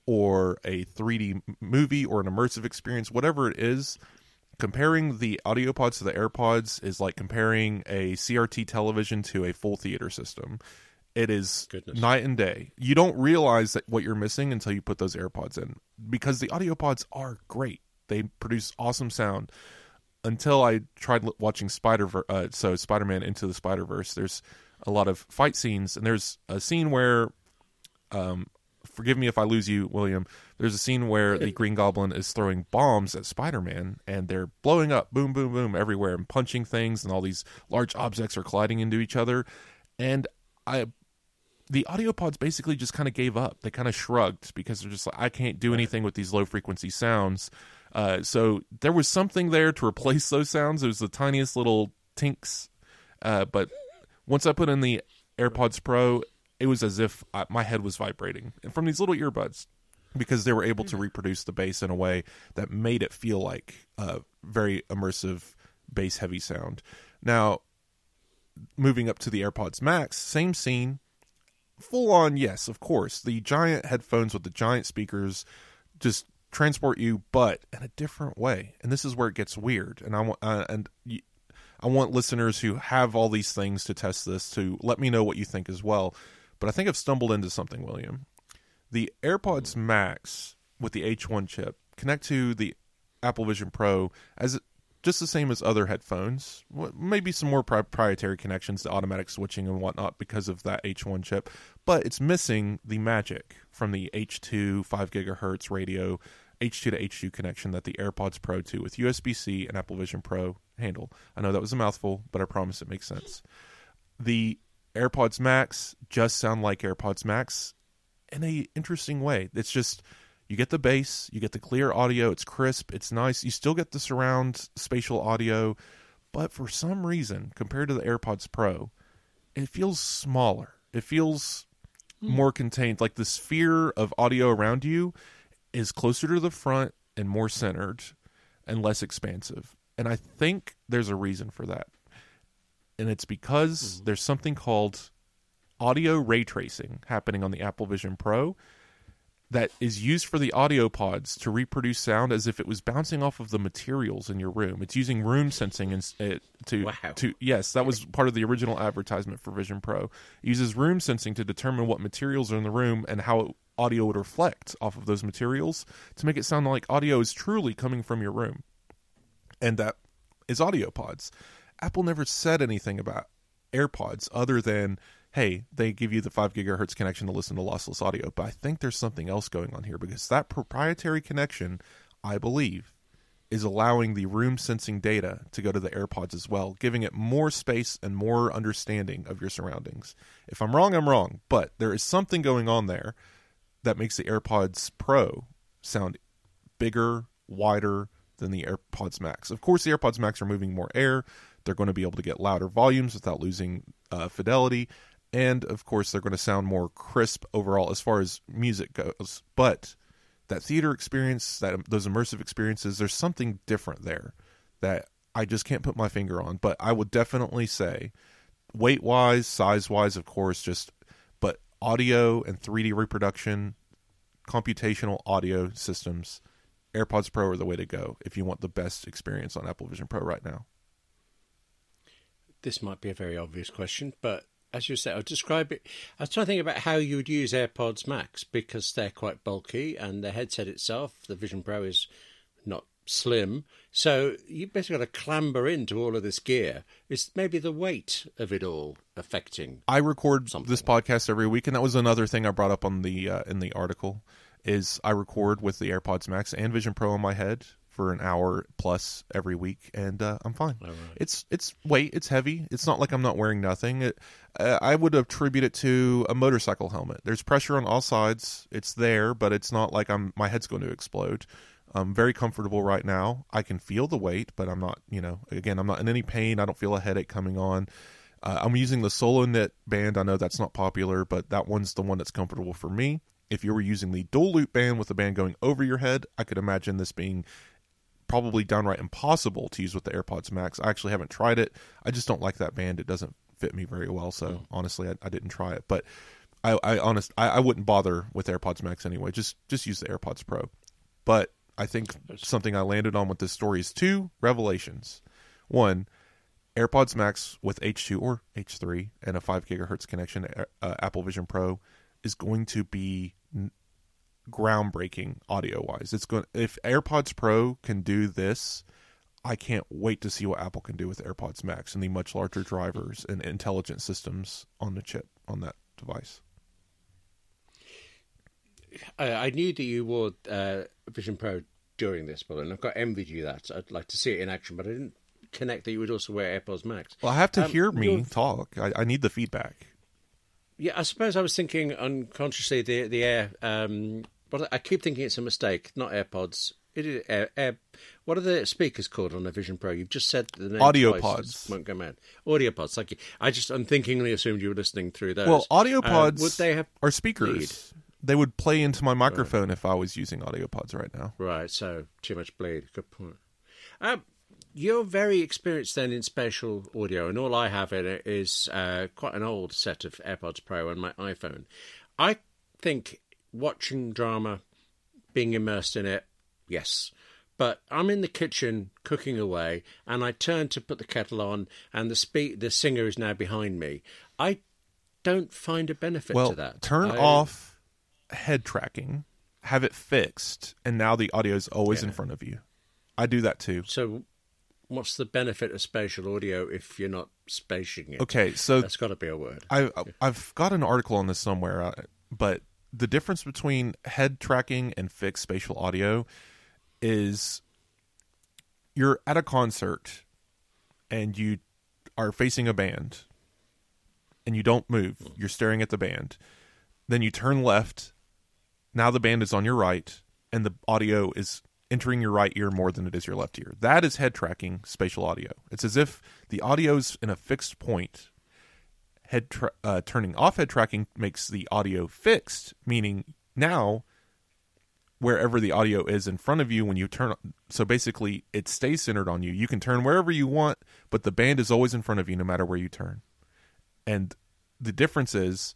or a three D movie or an immersive experience, whatever it is. Comparing the AudioPods to the AirPods is like comparing a C R T television to a full theater system. It is Goodness. night and day. You don't realize that what you're missing until you put those AirPods in, because the AudioPods are great. They produce awesome sound. Until I tried watching Spider, uh, so Spider-Man Into the Spider-Verse, there's a lot of fight scenes, and there's a scene where Um, forgive me if I lose you, William. There's a scene where the Green Goblin is throwing bombs at Spider-Man, and they're blowing up, boom, boom, boom, everywhere, and punching things, and all these large objects are colliding into each other. And I, the AudioPods basically just kind of gave up. They kind of shrugged because they're just like, I can't do anything with these low-frequency sounds. Uh, so there was something there to replace those sounds. It was the tiniest little tinks. Uh, but once I put in the AirPods Pro, it was as if I, my head was vibrating from these little earbuds, because they were able to reproduce the bass in a way that made it feel like a very immersive bass-heavy sound. Now, moving up to the AirPods Max, same scene. full on, yes, of course. The giant headphones with the giant speakers just transport you, but in a different way. And this is where it gets weird. And I want uh, and y- I want listeners who have all these things to test this to let me know what you think as well. But I think I've stumbled into something, William. The AirPods Max with the H one chip connect to the Apple Vision Pro as just the same as other headphones. Maybe some more proprietary connections to automatic switching and whatnot because of that H one chip. But it's missing the magic from the H two five gigahertz radio, H two to H two connection that the AirPods Pro two with U S B-C and Apple Vision Pro handle. I know that was a mouthful, but I promise it makes sense. The AirPods Max just sound like AirPods Max in a interesting way. It's just... You get the bass, you get the clear audio, it's crisp, it's nice. You still get the surround spatial audio, but for some reason, compared to the AirPods Pro, it feels smaller. It feels mm. more contained. Like the sphere of audio around you is closer to the front and more centered and less expansive. And I think there's a reason for that. And it's because mm. there's something called audio ray tracing happening on the Apple Vision Pro that is used for the audio pods to reproduce sound as if it was bouncing off of the materials in your room. It's using room sensing and uh, to
wow.
to yes, that was part of the original advertisement for Vision Pro. It uses room sensing to determine what materials are in the room and how audio would reflect off of those materials to make it sound like audio is truly coming from your room. And that is audio pods. Apple never said anything about AirPods other than, hey, they give you the five gigahertz connection to listen to lossless audio. But I think there's something else going on here because that proprietary connection, I believe, is allowing the room sensing data to go to the AirPods as well, giving it more space and more understanding of your surroundings. If I'm wrong, I'm wrong. But there is something going on there that makes the AirPods Pro sound bigger, wider than the AirPods Max. Of course, the AirPods Max are moving more air. They're going to be able to get louder volumes without losing uh, fidelity. And, of course, they're going to sound more crisp overall as far as music goes. But that theater experience, that those immersive experiences, there's something different there that I just can't put my finger on. But I would definitely say, weight-wise, size-wise, of course, just but audio and three D reproduction, computational audio systems, AirPods Pro are the way to go if you want the best experience on Apple Vision Pro right now.
This might be a very obvious question, but as you said, I'll describe it. I was trying to think about how you would use AirPods Max because they're quite bulky and the headset itself, the Vision Pro, is not slim. So you basically got to clamber into all of this gear. It's maybe the weight of it all affecting.
I record
something.
This podcast every week, and that was another thing I brought up on the uh, in the article. Is I record with the AirPods Max and Vision Pro on my head for an hour plus every week, and uh, I'm fine.
Right.
It's it's weight, it's heavy. It's not like I'm not wearing nothing. It, uh, I would attribute it to a motorcycle helmet. There's pressure on all sides. It's there, but it's not like I'm my head's going to explode. I'm very comfortable right now. I can feel the weight, but I'm not, you know, again, I'm not in any pain. I don't feel a headache coming on. Uh, I'm using the Solo Knit band. I know that's not popular, but that one's the one that's comfortable for me. If you were using the dual loop band with the band going over your head, I could imagine this being probably downright impossible to use with the AirPods Max. I actually haven't tried it. I just don't like that band. It doesn't fit me very well. So mm. honestly, I, I didn't try it. But I, I honest, I, I wouldn't bother with AirPods Max anyway. Just just use the AirPods Pro. But I think something I landed on with this story is two revelations. One, AirPods Max with H two or H three and a five gigahertz connection, uh, Apple Vision Pro, is going to be n- groundbreaking audio-wise. It's going if AirPods Pro can do this, I can't wait to see what Apple can do with AirPods Max and the much larger drivers and intelligent systems on the chip on that device.
I, I knew that you wore uh, Vision Pro during this, but and I've got envied you that. I'd like to see it in action, but I didn't connect that you would also wear AirPods Max.
Well, I have to
um,
hear me
you're...
talk. I, I need the feedback.
Yeah, I suppose I was thinking unconsciously the the Air, um, but I keep thinking it's a mistake, not AirPods. It is Air, Air. What are the speakers called on the Vision Pro? You've just said the name.
Audio pods.
Won't go mad. Audio pods. Thank you. I just unthinkingly assumed you were listening through those.
Well, audio pods
uh, would they have
are speakers. Bleed? They would play into my microphone right. if I was using audio pods right now.
Right. So too much bleed. Good point. Um, you're very experienced then in spatial audio, and all I have in it is uh, quite an old set of AirPods Pro and my iPhone. I think watching drama, being immersed in it, yes. But I'm in the kitchen cooking away, and I turn to put the kettle on, and the spe- the singer is now behind me. I don't find a benefit
well,
to that.
Turn
I...
off head tracking, have it fixed, and now the audio is always
Yeah.
in front of you. I do that too.
So what's the benefit of spatial audio if you're not spacing it?
Okay, so
That's got to be a word.
I, I've got an article on this somewhere, uh, but the difference between head tracking and fixed spatial audio is you're at a concert and you are facing a band and you don't move. You're staring at the band. Then you turn left. Now the band is on your right and the audio is entering your right ear more than it is your left ear. That is head tracking spatial audio. It's as if the audio's in a fixed point. Head tra- uh, turning off head tracking makes the audio fixed, meaning now wherever the audio is in front of you when you turn, so basically it stays centered on you. You can turn wherever you want, but the band is always in front of you no matter where you turn. And the difference is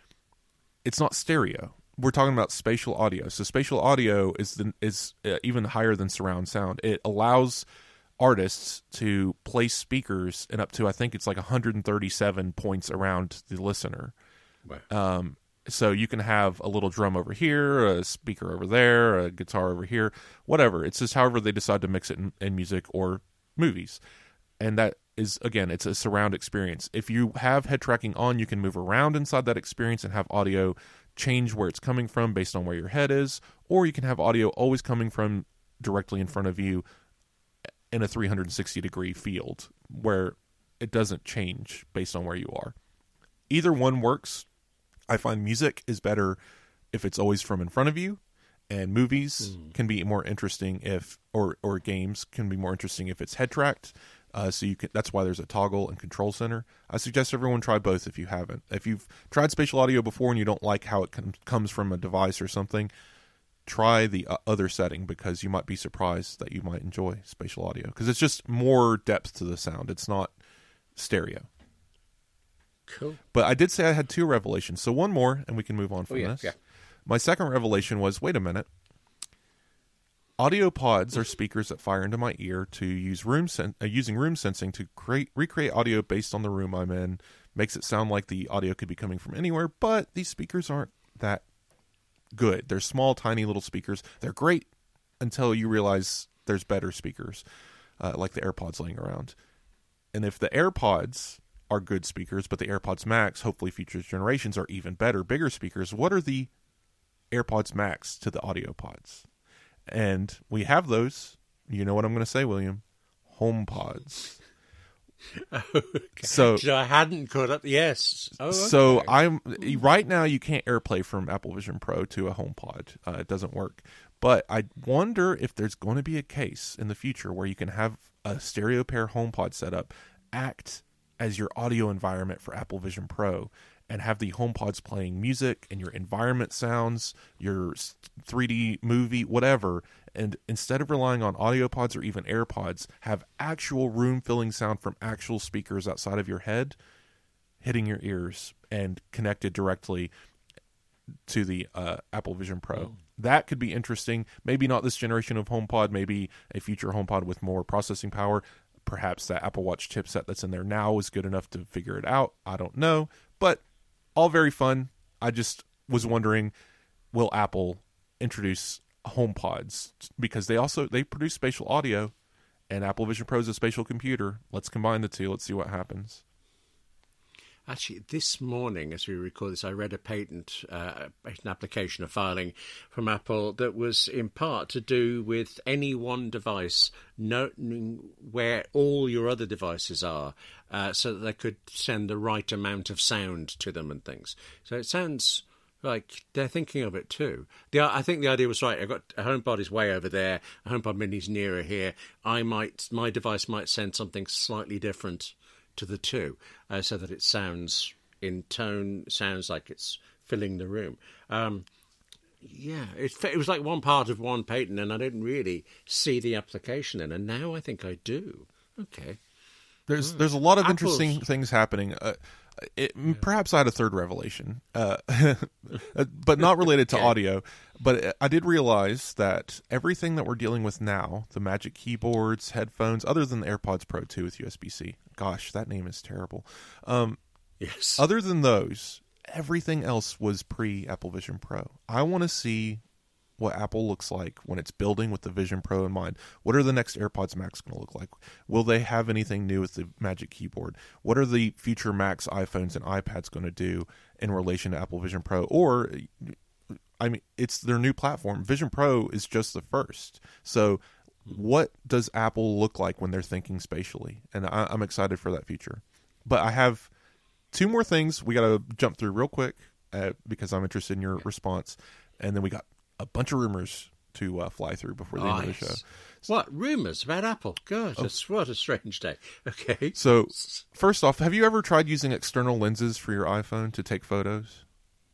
it's not stereo. We're talking about spatial audio. So spatial audio is the, is uh, even higher than surround sound. It allows artists to place speakers in up to, I think it's like one hundred thirty-seven points around the listener.
Wow.
Um, so you can have a little drum over here, a speaker over there, a guitar over here, whatever. It's just however they decide to mix it in, in music or movies. And that is, again, it's a surround experience. If you have head tracking on, you can move around inside that experience and have audio change where it's coming from based on where your head is, or you can have audio always coming from directly in front of you in a three hundred sixty degree field where it doesn't change based on where you are. Either one works. I find music is better if it's always from in front of you, and movies mm. can be more interesting if, or or games can be more interesting if it's head tracked. Uh, so you can. That's why there's a toggle and control center. I suggest everyone try both if you haven't. If you've tried spatial audio before and you don't like how it com- comes from a device or something, try the uh, other setting because you might be surprised that you might enjoy spatial audio because it's just more depth to the sound. It's not stereo.
Cool.
But I did say I had two revelations. So one more, and we can move on from
oh, yeah,
this.
Yeah.
My second revelation was, wait a minute. Audio pods are speakers that fire into my ear to use room sen- uh, using room sensing to create recreate audio based on the room I'm in. Makes it sound like the audio could be coming from anywhere, but these speakers aren't that good. They're small, tiny little speakers. They're great until you realize there's better speakers, uh, like the AirPods laying around. And if the AirPods are good speakers, but the AirPods Max, hopefully future generations, are even better, bigger speakers, what are the AirPods Max to the audio pods? And we have those. You know what I'm going to say, William? HomePods.
Okay.
So,
so I hadn't caught up. Yes. Oh, okay.
So I'm right now. You can't AirPlay from Apple Vision Pro to a HomePod. Uh, it doesn't work. But I wonder if there's going to be a case in the future where you can have a stereo pair HomePod setup act as your audio environment for Apple Vision Pro, and have the HomePods playing music and your environment sounds, your three D movie, whatever. And instead of relying on audio pods or even AirPods, have actual room-filling sound from actual speakers outside of your head hitting your ears and connected directly to the uh, Apple Vision Pro. Mm. That could be interesting. Maybe not this generation of HomePod, maybe a future HomePod with more processing power. Perhaps that Apple Watch chipset that's in there now is good enough to figure it out. I don't know. But all very fun. I just was wondering, will Apple introduce HomePods? Because they also they produce spatial audio, and Apple Vision Pro is a spatial computer. Let's combine the two. Let's see what happens.
Actually, this morning, as we record this, I read a patent, uh, patent application, a filing from Apple that was in part to do with any one device knowing where all your other devices are, uh, so that they could send the right amount of sound to them and things. So it sounds like they're thinking of it too. The, I think the idea was right. I've got a HomePod is way over there. A HomePod Mini's nearer here. I might, my device might send something slightly different to the two, uh, so that it sounds in tone, sounds like it's filling the room. Um, yeah, it, it was like one part of one patent, and I didn't really see the application in, and now I think I do. Okay.
There's there's a lot of
Apple's-
interesting things happening. Uh, it, Perhaps I had a third revelation, uh, but not related to
Okay.
audio. But I did realize that everything that we're dealing with now, the Magic Keyboards, headphones, other than the AirPods Pro two with U S B C. Gosh, that name is terrible. Um,
Yes.
other than those, everything else was pre-Apple Vision Pro. I want to see what Apple looks like when it's building with the Vision Pro in mind. What are the next AirPods Max going to look like? Will they have anything new with the Magic Keyboard? What are the future Macs, iPhones, and iPads going to do in relation to Apple Vision Pro? Or, I mean, it's their new platform. Vision Pro is just the first. So what does Apple look like when they're thinking spatially? And I, I'm excited for that future. But I have two more things we got to jump through real quick uh, because I'm interested in your response. And then we got a bunch of rumors to uh, fly through before the end of the show.
Nice. What? Rumours about Apple? God, that's what a strange day. Okay.
So, first off, have you ever tried using external lenses for your iPhone to take photos?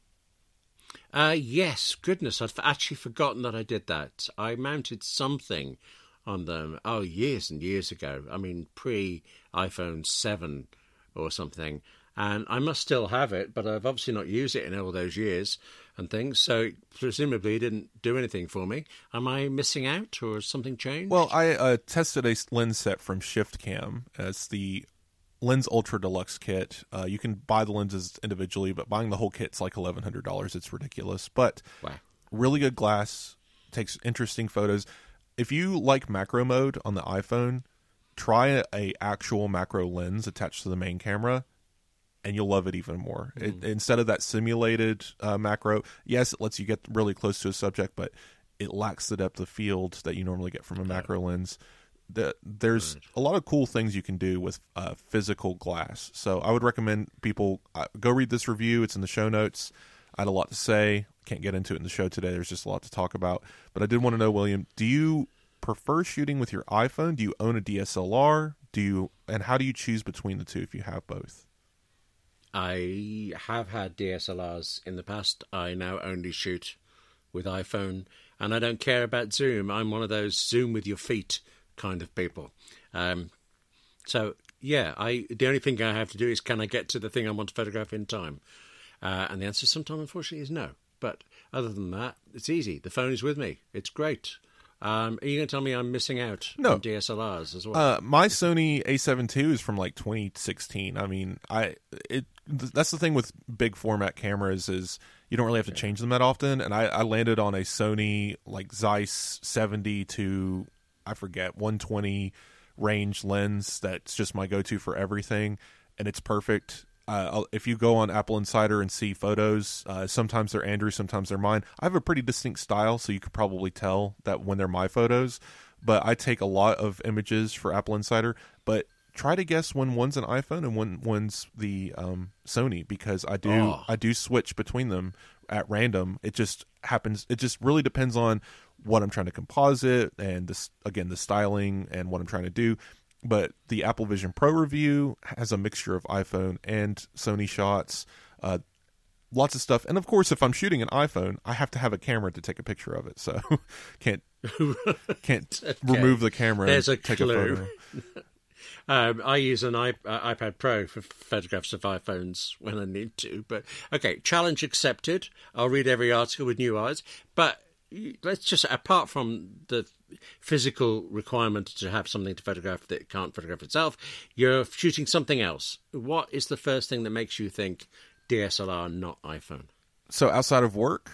Uh, yes, goodness, I'd f- actually forgotten that I did that. I mounted something on them, oh, years and years ago. I mean, pre-iPhone seven or something. And I must still have it, but I've obviously not used it in all those years and things. So presumably it didn't do anything for me. Am I missing out, or has something changed?
Well, I uh, tested a lens set from ShiftCam. It's the Lens Ultra Deluxe kit. Uh, you can buy the lenses individually, but buying the whole kit's like eleven hundred dollars. It's ridiculous. But
Wow.
really good glass, takes interesting photos. If you like macro mode on the iPhone, try a, a actual macro lens attached to the main camera, and you'll love it even more.
Mm.
It, instead of that simulated uh, macro, yes, it lets you get really close to a subject, but it lacks the depth of field that you normally get from a macro lens. The, there's
Right.
a lot of cool things you can do with uh, physical glass. So I would recommend people uh, go read this review. It's in the show notes. I had a lot to say. Can't get into it in the show today. There's just a lot to talk about. But I did want to know, William, do you prefer shooting with your iPhone? Do you own a D S L R? Do you, and how do you choose between the two if you have both?
I have had D S L Rs in the past. I now only shoot with iPhone, and I don't care about Zoom. I'm one of those Zoom with your feet kind of people. Um, so, yeah, I the only thing I have to do is, can I get to the thing I want to photograph in time? Uh, and the answer sometimes, unfortunately, is no. But other than that, it's easy. The phone is with me. It's great. Um, are you going to tell me I'm missing out
No.
on D S L Rs as well?
Uh, my Sony A seven two is from like twenty sixteen. I mean, I it th- that's the thing with big format cameras is you don't really have to change them that often. And I, I landed on a Sony like Zeiss seventy to I forget one twenty range lens that's just my go-to for everything, and it's perfect. Uh, if you go on Apple Insider and see photos, uh, sometimes they're Andrew, sometimes they're mine. I have a pretty distinct style, so you could probably tell that when they're my photos. But I take a lot of images for Apple Insider. But try to guess when one's an iPhone and when one's the um, Sony, because I do
Oh.
I do switch between them at random. It just happens. It just really depends on what I'm trying to composite and this again the styling and what I'm trying to do. But the Apple Vision Pro review has a mixture of iPhone and Sony shots, uh, lots of stuff. And of course, if I'm shooting an iPhone, I have to have a camera to take a picture of it. So can't can't
Okay.
remove the camera
There's
and
a
take
clue.
a photo.
Um, I use an iP- uh, iPad Pro for photographs of iPhones when I need to. But okay, challenge accepted. I'll read every article with new eyes. But let's just, apart from the physical requirement to have something to photograph that can't photograph itself, you're shooting something else. What is the first thing that makes you think D S L R, not iPhone?
So outside of work,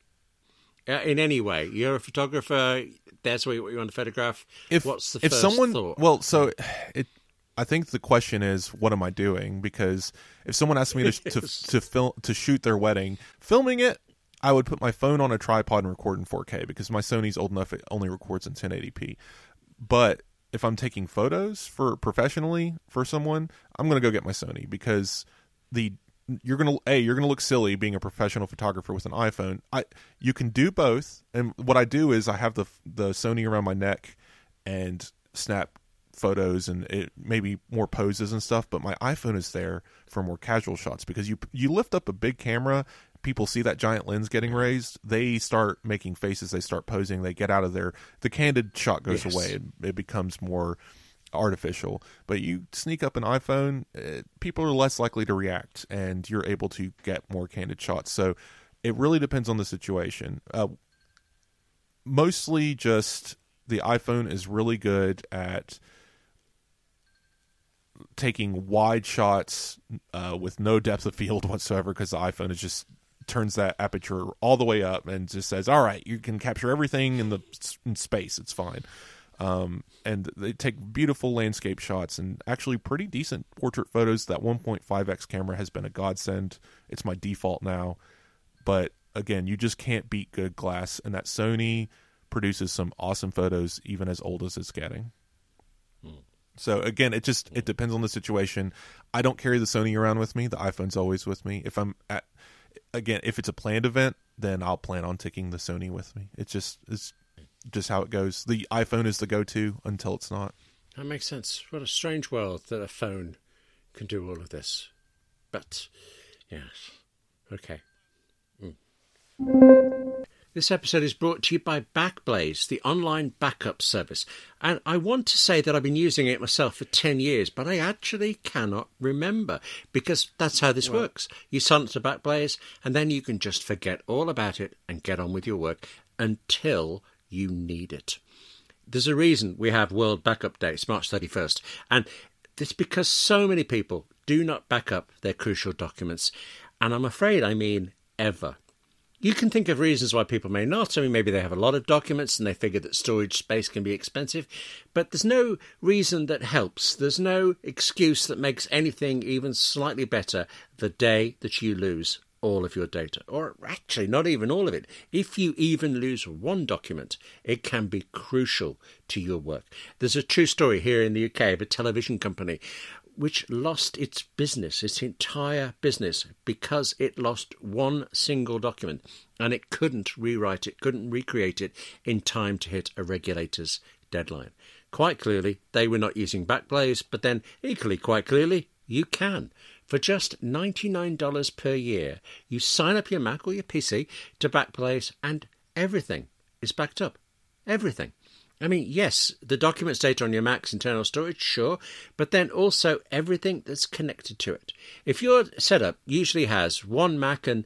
Uh, in any way, you're a photographer. That's what you what you want to photograph.
if
What's the
if
first
someone
thought?
well, so it. I think the question is, what am I doing? Because if someone asked me to to
Yes.
to film to shoot their wedding, filming it, I would put my phone on a tripod and record in four K because my Sony's old enough it only records in ten eighty p. But if I'm taking photos for professionally for someone, I'm going to go get my Sony because the you're going to a you're going to look silly being a professional photographer with an iPhone. I you can do both, and what I do is I have the the Sony around my neck and snap photos and it maybe more poses and stuff, but my iPhone is there for more casual shots because you you lift up a big camera, people see that giant lens getting raised, they start making faces, they start posing, they get out of there, the candid shot goes
Yes.
away, it, it becomes more artificial. But you sneak up an iPhone, uh, people are less likely to react, and you're able to get more candid shots. So it really depends on the situation. Uh, mostly just the iPhone is really good at taking wide shots uh, with no depth of field whatsoever, because the iPhone is just turns that aperture all the way up and just says, all right, you can capture everything in the in space. It's fine. Um, and they take beautiful landscape shots and actually pretty decent portrait photos. That one point five x camera has been a godsend. It's my default now. But again, you just can't beat good glass, and that Sony produces some awesome photos even as old as it's getting. Hmm. So again, it just it depends on the situation. I don't carry the Sony around with me. The iPhone's always with me. If I'm at Again, if it's a planned event, then I'll plan on taking the Sony with me. It's just it's just how it goes. The iPhone is the go-to until it's not.
That makes sense. What a strange world that a phone can do all of this. But, yes. Okay. Mm. This episode is brought to you by Backblaze, the online backup service. And I want to say that I've been using it myself for ten years, but I actually cannot remember, because that's how this well, works. You sign up to Backblaze, and then you can just forget all about it and get on with your work until you need it. There's a reason we have World Backup Day, it's March thirty-first, and it's because so many people do not back up their crucial documents, and I'm afraid I mean ever. You can think of reasons why people may not. I mean, maybe they have a lot of documents and they figure that storage space can be expensive. But there's no reason that helps. There's no excuse that makes anything even slightly better the day that you lose all of your data. Or actually, not even all of it. If you even lose one document, it can be crucial to your work. There's a true story here in the U K of a television company which lost its business, its entire business, because it lost one single document and it couldn't rewrite it, couldn't recreate it in time to hit a regulator's deadline. Quite clearly, they were not using Backblaze, but then equally quite clearly, you can. For just ninety-nine dollars per year, you sign up your Mac or your P C to Backblaze and everything is backed up. Everything. I mean, yes, the documents data on your Mac's internal storage, sure, but then also everything that's connected to it. If your setup usually has one Mac and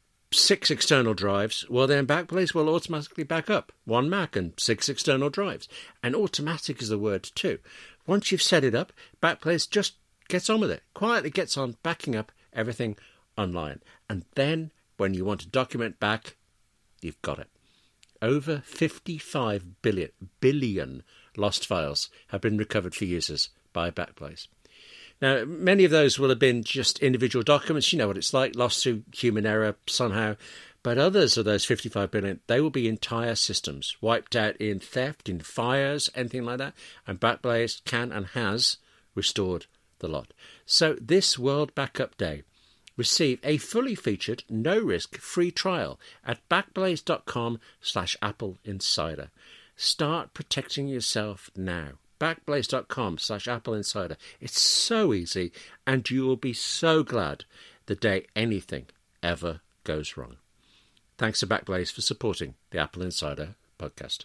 six external drives, well then Backblaze will automatically back up one Mac and six external drives. And automatic is the word too. Once you've set it up, Backblaze just gets on with it, quietly gets on backing up everything online. And then when you want a document back, you've got it. Over fifty-five billion, billion lost files have been recovered for users by Backblaze. Now, many of those will have been just individual documents. You know what it's like, lost through human error somehow. But others of those fifty-five billion, they will be entire systems, wiped out in theft, in fires, anything like that. And Backblaze can and has restored the lot. So this World Backup Day, receive a fully featured, no-risk free trial at backblaze.com slash Apple Insider. Start protecting yourself now. Backblaze.com slash Apple Insider. It's so easy, and you will be so glad the day anything ever goes wrong. Thanks to Backblaze for supporting the Apple Insider podcast.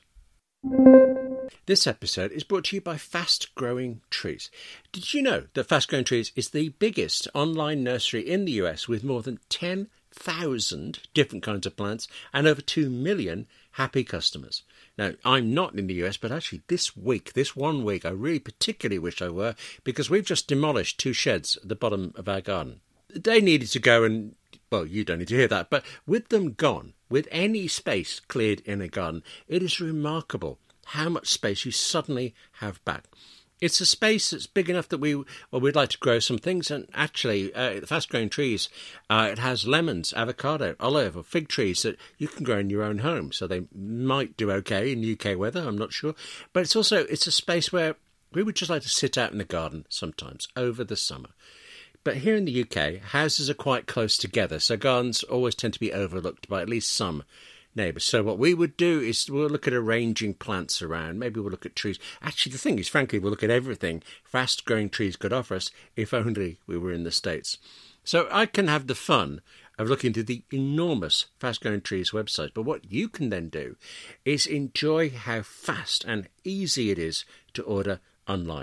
This episode is brought to you by Fast Growing Trees. Did you know that Fast Growing Trees is the biggest online nursery in the U S with more than ten thousand different kinds of plants and over two million happy customers? Now, I'm not in the U S, but actually this week, this one week, I really particularly wish I were, because we've just demolished two sheds at the bottom of our garden. They needed to go and, well, you don't need to hear that, but with them gone, with any space cleared in a garden, it is remarkable how much space you suddenly have back. It's a space that's big enough that we, well, we'd like to grow some things. And actually, uh, Fast Growing Trees, uh, it has lemons, avocado, olive, or fig trees that you can grow in your own home. So they might do okay in U K weather, I'm not sure. But it's also, it's a space where we would just like to sit out in the garden sometimes over the summer. But here in the U K, houses are quite close together, so gardens always tend to be overlooked by at least some neighbours. So what we would do is we'll look at arranging plants around. Maybe we'll look at trees. Actually, the thing is, frankly, we'll look at everything fast-growing trees could offer us if only we were in the States. So I can have the fun of looking through the enormous Fast Growing Trees website. But what you can then do is enjoy how fast and easy it is to order online.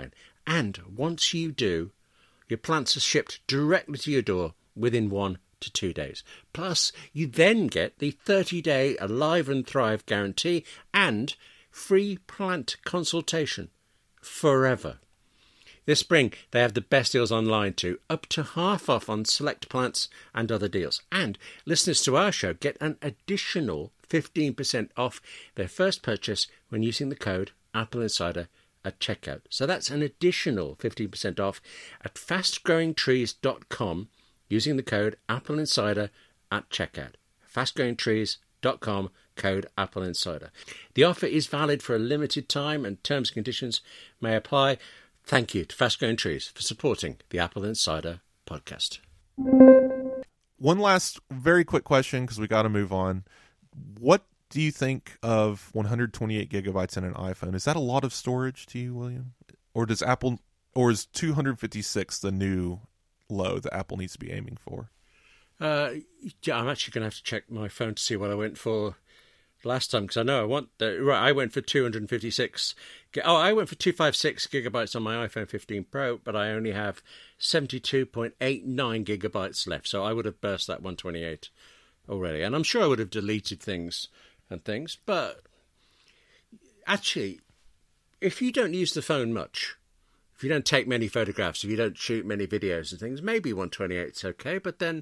And once you do, your plants are shipped directly to your door within one to two days. Plus, you then get the thirty-day Alive and Thrive guarantee and free plant consultation forever. This spring, they have the best deals online too, up to half off on select plants and other deals. And listeners to our show get an additional fifteen percent off their first purchase when using the code Apple Insider at checkout. So that's an additional fifteen percent off at fast growing trees dot com using the code Apple Insider at checkout. fast growing trees dot com, code Apple Insider. The offer is valid for a limited time and terms and conditions may apply. Thank you to Fast Growing Trees for supporting the Apple Insider podcast.
One last very quick question because we got to move on. What do you think of one hundred twenty-eight gigabytes in an iPhone? Is that a lot of storage to you, William? Or does Apple, or is two hundred fifty-six the new low that Apple needs to be aiming for?
Uh, yeah, I'm actually going to have to check my phone to see what I went for last time because I know I want the, right. I went for two hundred fifty-six. Oh, I went for two hundred fifty-six gigabytes on my iPhone fifteen Pro, but I only have seventy-two point eight nine gigabytes left. So I would have burst that one twenty-eight already, and I'm sure I would have deleted things and things. But actually, if you don't use the phone much, if you don't take many photographs, if you don't shoot many videos and things, maybe one twenty-eight is okay. But then,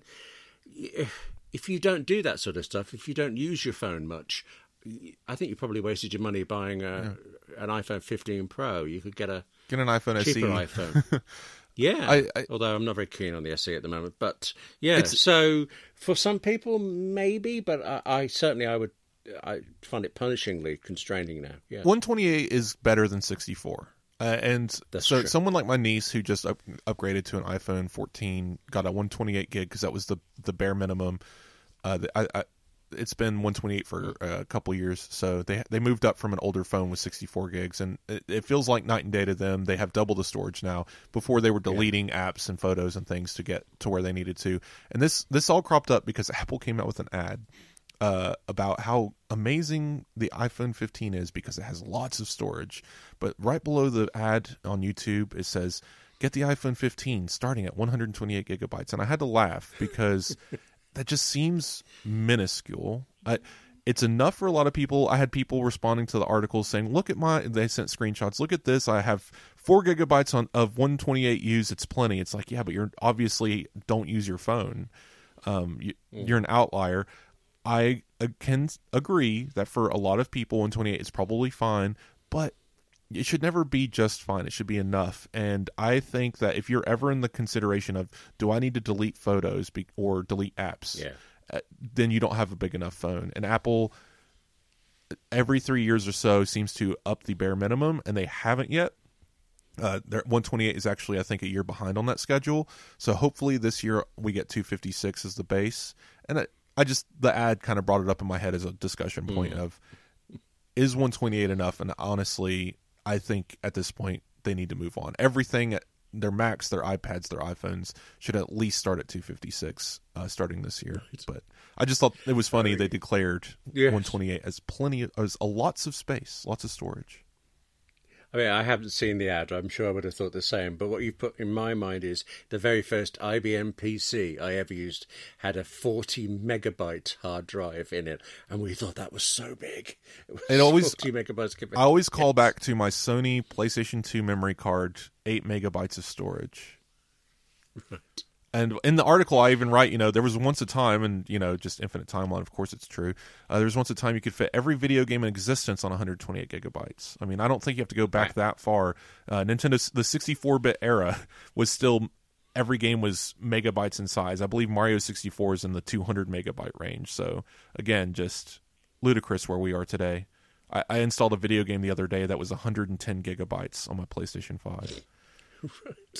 if if you don't do that sort of stuff, if you don't use your phone much, I think you probably wasted your money buying a, yeah. an iPhone fifteen Pro. You could get a
get an iPhone
cheaper
S E.
iPhone. Yeah,
I, I,
although I'm not very keen on the S E at the moment. But yeah, so for some people, maybe, but I, I certainly I would I find it punishingly constraining now. Yeah,
one twenty-eight is better than sixty-four. Uh, and
That's
so
true.
someone like my niece who just up, upgraded to an iPhone fourteen got a one twenty-eight gig because that was the the bare minimum. Uh, I, I, it's been one twenty-eight for a couple years, so they they moved up from an older phone with sixty-four gigs, and it, it feels like night and day to them. They have double the storage now. Before they were deleting yeah. apps and photos and things to get to where they needed to, and this this all cropped up because Apple came out with an ad uh, about how amazing the iPhone fifteen is because it has lots of storage. But right below the ad on YouTube, it says, "Get the iPhone fifteen starting at one hundred twenty-eight gigabytes," and I had to laugh because. That just seems minuscule. I, it's enough for a lot of people. I had people responding to the articles saying, look at my, they sent screenshots. Look at this. I have four gigabytes on of one twenty-eight use. It's plenty. It's like, yeah, but you're obviously don't use your phone. Um, you, mm. You're an outlier. I uh, can agree that for a lot of people, one twenty-eight is probably fine, but it should never be just fine. It should be enough. And I think that if you're ever in the consideration of, do I need to delete photos be- or delete apps,
yeah.
uh, then you don't have a big enough phone. And Apple, every three years or so, seems to up the bare minimum, and they haven't yet. Uh, their one twenty-eight is actually, I think, a year behind on that schedule. So hopefully this year we get two fifty-six as the base. And I, I just, the ad kind of brought it up in my head as a discussion point mm. of, is one twenty-eight enough? And honestly, I think at this point they need to move on. Everything, their Macs, their iPads, their iPhones should at least start at two fifty-six uh, starting this year. Right. But I just thought it was funny they declared yes. one twenty-eight as plenty of, as a lots of space, lots of storage.
I mean, I haven't seen the ad. I'm sure I would have thought the same. But what you've put in my mind is the very first I B M P C I ever used had a forty megabyte hard drive in it, and we thought that was so big. It, was
it always
forty megabytes.
I always call back to my Sony PlayStation two memory card, eight megabytes of storage.
Right.
And in the article, I even write, you know, there was once a time, and, you know, just infinite timeline, of course it's true. Uh, there was once a time you could fit every video game in existence on one hundred twenty-eight gigabytes. I mean, I don't think you have to go back that far. Uh, Nintendo, the sixty-four bit era was still, every game was megabytes in size. I believe Mario sixty-four is in the two hundred megabyte range. So, again, just ludicrous where we are today. I, I installed a video game the other day that was one hundred ten gigabytes on my PlayStation five.
Right.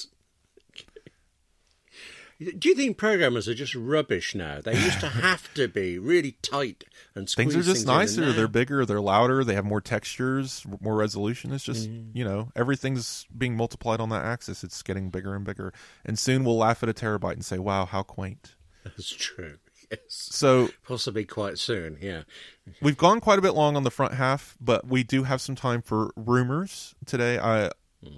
Do you think programmers are just rubbish now? They used to have to be really tight and squeeze
things are just
things
nicer. They're bigger. They're louder. They have more textures, more resolution. It's just, mm. you know, everything's being multiplied on that axis. It's getting bigger and bigger. And soon we'll laugh at a terabyte and say, wow, how quaint.
That's true. Yes.
So
possibly quite soon, yeah.
We've gone quite a bit long on the front half, but we do have some time for rumors today. I... Mm.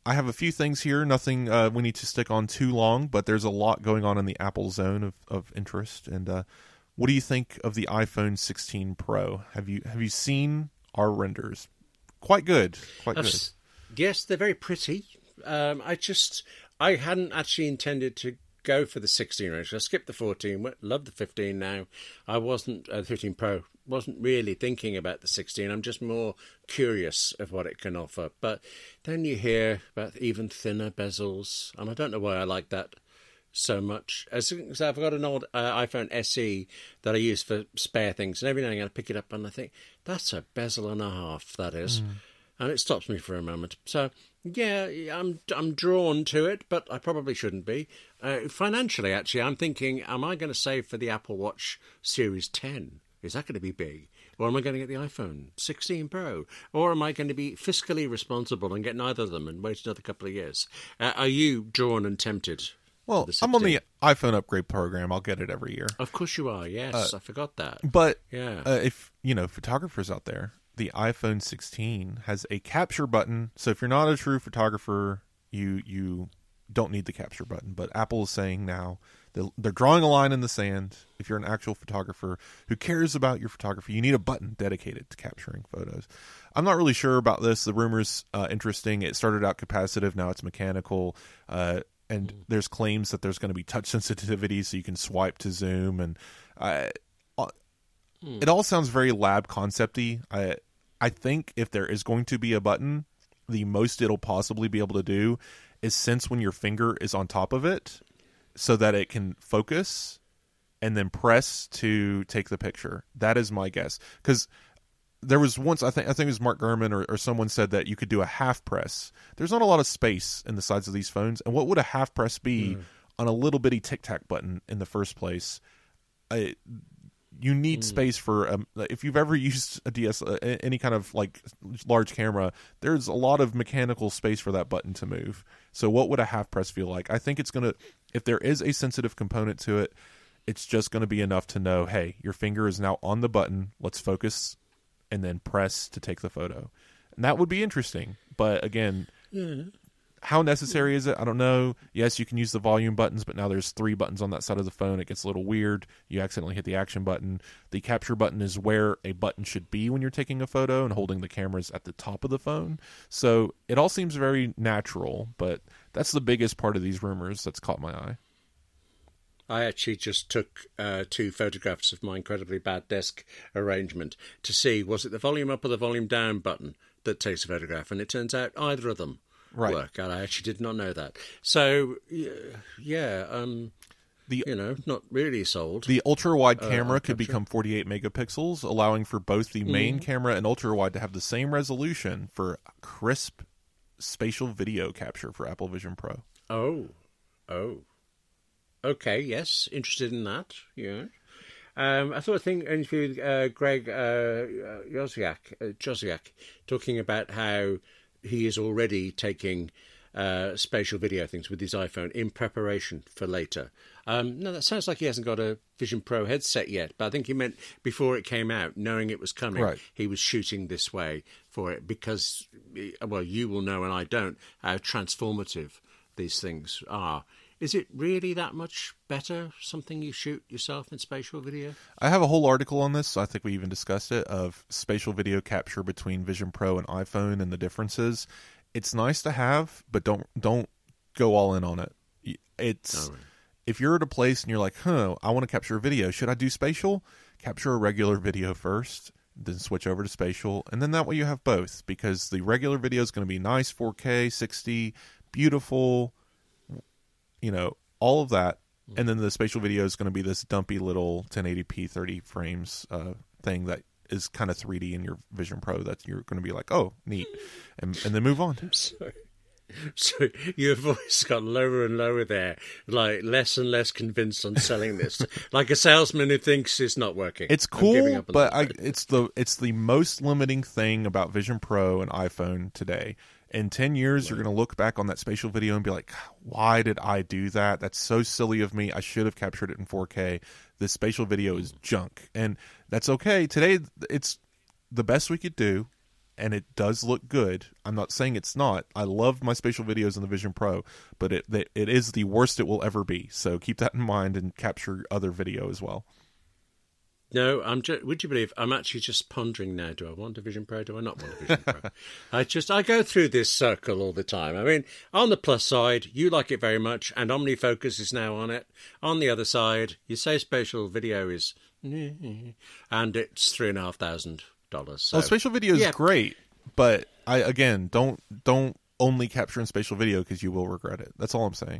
I have a few things here. Nothing uh, we need to stick on too long, but there's a lot going on in the Apple zone of, of interest. And uh, what do you think of the iPhone sixteen Pro? Have you have you seen our renders? Quite good. Quite
I've
good.
s- Yes, they're very pretty. Um, I just I hadn't actually intended to go for the sixteen range. I skipped the fourteen. went- Love the fifteen now. I wasn't uh, fifteen Pro. Wasn't really thinking about the sixteen. I'm just more curious of what it can offer. But then you hear about even thinner bezels, and I don't know why I like that so much. As as I've got an old uh, iPhone S E that I use for spare things, and every now and again I pick it up and I think that's a bezel and a half. That is,
Mm.
and it stops me for a moment. So yeah, I'm I'm drawn to it, but I probably shouldn't be. Uh, financially, actually, I'm thinking, am I going to save for the Apple Watch Series ten? Is that going to be big? Or am I going to get the iPhone sixteen Pro? Or am I going to be fiscally responsible and get neither of them and wait another couple of years? Uh, are you drawn and tempted?
Well,
for the
I'm on the
sixteen?
iPhone upgrade program. I'll get it every year.
Of course you are, yes. I forgot that.
But
Yeah.
uh, if you know photographers out there, the iPhone sixteen has a capture button. So if you're not a true photographer, you you don't need the capture button. But Apple is saying now that they're drawing a line in the sand. If you're an actual photographer who cares about your photography, you need a button dedicated to capturing photos. I'm not really sure about this. The rumor's uh, interesting. It started out capacitive, now it's mechanical. Uh, and there's claims that there's going to be touch sensitivity, so you can swipe to zoom. And uh, it all sounds very lab concepty. I I think if there is going to be a button, the most it'll possibly be able to do is sense when your finger is on top of it, so that it can focus and then press to take the picture. That is my guess. Because there was once, I think I think it was Mark Gurman or, or someone said that you could do a half press. There's not a lot of space in the sides of these phones. And what would a half press be mm. on a little bitty tic-tac button in the first place? I, you need mm. space for, um, if you've ever used a D S L R, any kind of like large camera, there's a lot of mechanical space for that button to move. So what would a half press feel like? I think it's going to, if there is a sensitive component to it, it's just going to be enough to know, hey, your finger is now on the button. Let's focus and then press to take the photo. And that would be interesting. But again,
yeah.
how necessary is it? I don't know. Yes, you can use the volume buttons, but now there's three buttons on that side of the phone. It gets a little weird. You accidentally hit the action button. The capture button is where a button should be when you're taking a photo, and holding the cameras at the top of the phone. So it all seems very natural, but that's the biggest part of these rumors that's caught my eye.
I actually just took uh, two photographs of my incredibly bad desk arrangement to see, was it the volume up or the volume down button that takes a photograph? And it turns out either of them
right.
work. And I actually did not know that. So, yeah, um, the, you know, not really sold.
The ultra-wide camera
uh,
could become forty-eight megapixels, allowing for both the main
mm.
camera and ultra-wide to have the same resolution for crisp spatial video capture for Apple Vision Pro.
Oh, oh. Okay, yes, interested in that. Yeah, um, I saw a thing interviewed uh, Greg uh, Josiak, uh, Josiak, talking about how he is already taking uh, spatial video things with his iPhone in preparation for later. Um, no, that sounds like he hasn't got a Vision Pro headset yet, but I think he meant before it came out, knowing it was coming,
right.
he was shooting this way for it because, well, you will know and I don't how transformative these things are. Is it really that much better, something you shoot yourself in spatial video?
I have a whole article on this, so I think we even discussed it, of spatial video capture between Vision Pro and iPhone and the differences. It's nice to have, but don't don't go all in on it. It's
Oh.
If you're at a place and you're like, huh, I want to capture a video, should I do spatial? Capture a regular video first, then switch over to spatial, and then that way you have both, because the regular video is going to be nice, four K, sixty, beautiful, you know, all of that, and then the spatial video is going to be this dumpy little ten eighty p thirty frames uh, thing that is kind of three D in your Vision Pro that you're going to be like, oh, neat, and, and then move on.
I'm sorry. So your voice got lower and lower there, like less and less convinced on selling this, like a salesman who thinks it's not working.
It's cool, but I, it's the it's the most limiting thing about Vision Pro and iPhone today. In ten years, right. You're going to look back on that spatial video and be like, why did I do that? That's so silly of me. I should have captured it in four K. This spatial video is junk. And that's okay. Today, it's the best we could do. and it does look good. I'm not saying it's not. I love my spatial videos in the Vision Pro, but it it is the worst it will ever be. So keep that in mind and capture other video as well.
No, I'm. Just, would you believe I'm actually just pondering now? Do I want a Vision Pro? Do I not want a Vision Pro? I just I go through this circle all the time. I mean, on the plus side, you like it very much, and OmniFocus is now on it. On the other side, you say spatial video is, and it's three and a half thousand dollars. So,
well, spatial video is
yeah.
great, but I again don't don't only capture in spatial video because you will regret it. That's all I'm saying.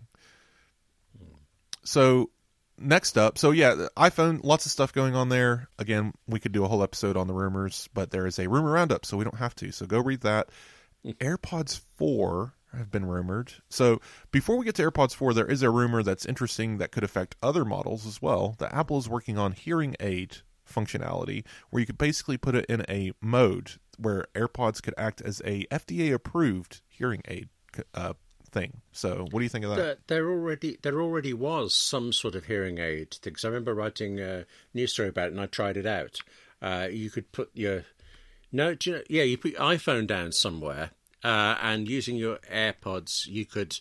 So. Next up, so yeah, the iPhone, lots of stuff going on there. Again, we could do a whole episode on the rumors, but there is a rumor roundup, so we don't have to. So go read that. AirPods four have been rumored. So before we get to AirPods four, there is a rumor that's interesting that could affect other models as well. That Apple is working on hearing aid functionality, where you could basically put it in a mode where AirPods could act as a F D A-approved hearing aid uh, thing. So what do you think of that?
There, there already there already was some sort of hearing aid thing. Because I remember writing a news story about it, and I tried it out. Uh, you could put your no, do you know, yeah, you put your iPhone down somewhere, uh, and using your AirPods, you could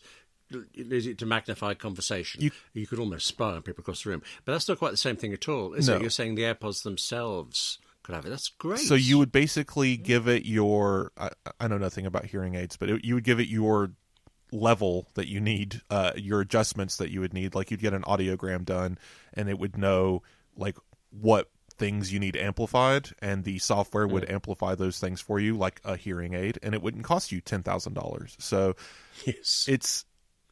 use it to magnify conversation. You, you could almost spy on people across the room, but that's not quite the same thing at all, is
no.
it? You're saying the AirPods themselves could have it. That's great.
So you would basically give it your. I, I know nothing about hearing aids, but it, you would give it your level that you need, uh, your adjustments that you would need. Like you'd get an audiogram done, and it would know like what things you need amplified, and the software would yeah. amplify those things for you, like a hearing aid, and it wouldn't cost you ten thousand dollars. So
yes.
it's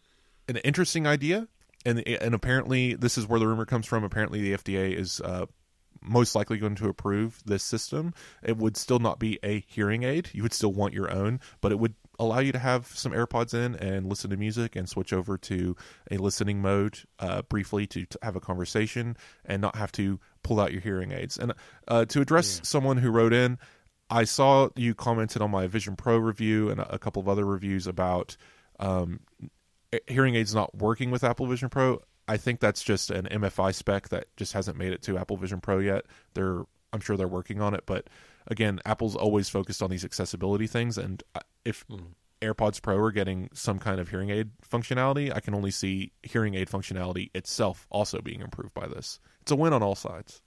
an interesting idea, and and apparently this is where the rumor comes from. Apparently the F D A is uh, most likely going to approve this system. It would still not be a hearing aid. You would still want your own, but it would allow you to have some AirPods in and listen to music and switch over to a listening mode uh, briefly to, to have a conversation and not have to pull out your hearing aids. And uh, to address yeah. someone who wrote in, I saw you commented on my Vision Pro review and a, a couple of other reviews about um, hearing aids not working with Apple Vision Pro. I think that's just an M F I spec that just hasn't made it to Apple Vision Pro yet. They're, I'm sure they're working on it, but again, Apple's always focused on these accessibility things, and if mm. AirPods Pro are getting some kind of hearing aid functionality, I can only see hearing aid functionality itself also being improved by this. It's a win on all sides.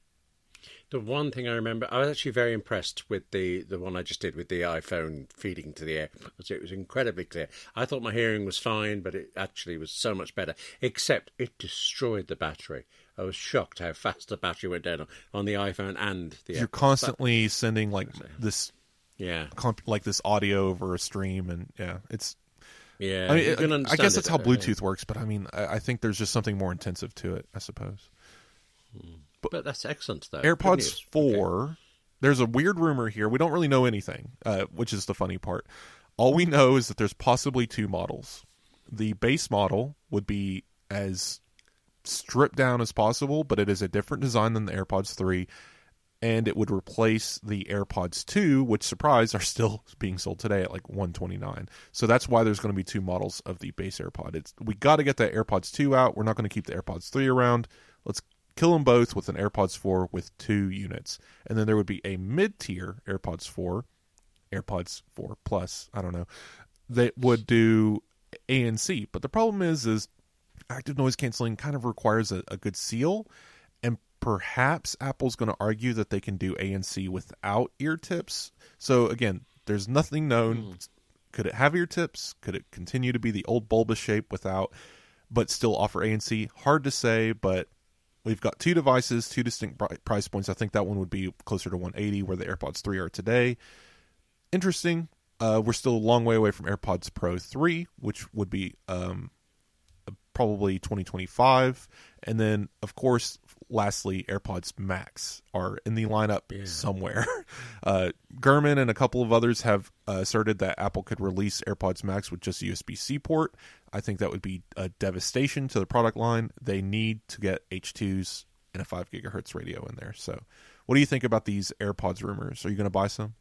The one thing I remember, I was actually very impressed with the, the one I just did with the iPhone feeding to the AirPods. It was incredibly clear. I thought my hearing was fine, but it actually was so much better, except it destroyed the battery. I was shocked how fast the battery went down on, on the iPhone and the
You're
AirPods.
constantly but, sending like this
yeah,
comp, like this audio over a stream, and yeah, it's
yeah.
I, mean,
it,
I guess that's
it,
how
though,
Bluetooth
yeah.
works, but I mean, I, I think there's just something more intensive to it, I suppose.
Hmm. But, but that's excellent, though.
AirPods four,
okay.
There's a weird rumor here. We don't really know anything, uh, which is the funny part. All we know is that there's possibly two models. The base model would be as stripped down as possible, but it is a different design than the AirPods three, and it would replace the AirPods two, which, surprise, are still being sold today at like one hundred twenty-nine dollars. So that's why there's going to be two models of the base AirPod. It's we got to get the AirPods two out. We're not going to keep the AirPods three around. Let's kill them both with an AirPods four with two units. And then there would be a mid-tier AirPods four, AirPods four Plus, I don't know, that would do A N C. But the problem is, is active noise canceling kind of requires a, a good seal, and perhaps Apple's going to argue that they can do A N C without ear tips. So again, there's nothing known. Mm. Could it have ear tips? Could it continue to be the old bulbous shape without, but still offer A N C? Hard to say, but we've got two devices, two distinct price points. I think that one would be closer to one hundred eighty dollars, where the AirPods three are today. Interesting. Uh, we're still a long way away from AirPods Pro three, which would be um, probably twenty twenty-five. And then, of course, lastly, AirPods Max are in the lineup yeah. somewhere. Uh, Gurman and a couple of others have uh, asserted that Apple could release AirPods Max with just a U S B C port. I think that would be a devastation to the product line. They need to get H twos and a five gigahertz radio in there. So what do you think about these AirPods rumors? Are you going to buy some?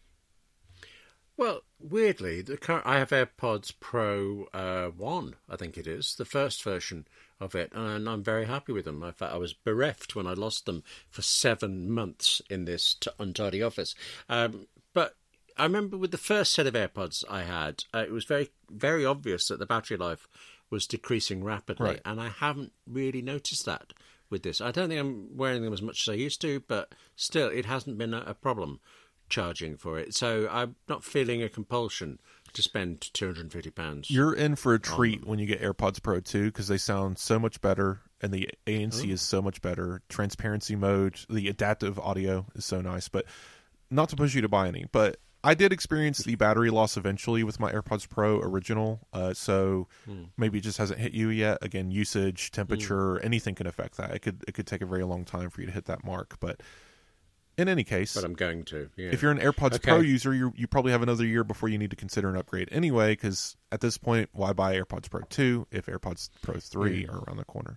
Well, weirdly, the current, I have AirPods Pro uh, one, I think it is, the first version of it, and I'm very happy with them. In fact, I was bereft when I lost them for seven months in this t- untidy office. Um, but I remember with the first set of AirPods I had, uh, it was very, very obvious that the battery life was decreasing rapidly,
Right.
and I haven't really noticed that with this. I don't think I'm wearing them as much as I used to, but still, it hasn't been a, a problem charging for it. So I'm not feeling a compulsion to spend two hundred fifty pounds.
You're in for a treat when you get AirPods Pro two because they sound so much better, and the A N C
Oh.
is so much better. Transparency mode, the adaptive audio is so nice. But not to push you to buy any, but I did experience the battery loss eventually with my AirPods Pro original. Uh, so
Hmm.
maybe it just hasn't hit you yet. Again, usage, temperature, anything can affect that. It could it could take a very long time for you to hit that mark. But in any case,
But I'm going to. Yeah.
if you're an AirPods
Okay.
Pro user, you you probably have another year before you need to consider an upgrade anyway, because at this point, why buy AirPods Pro two if AirPods Pro three are around the corner?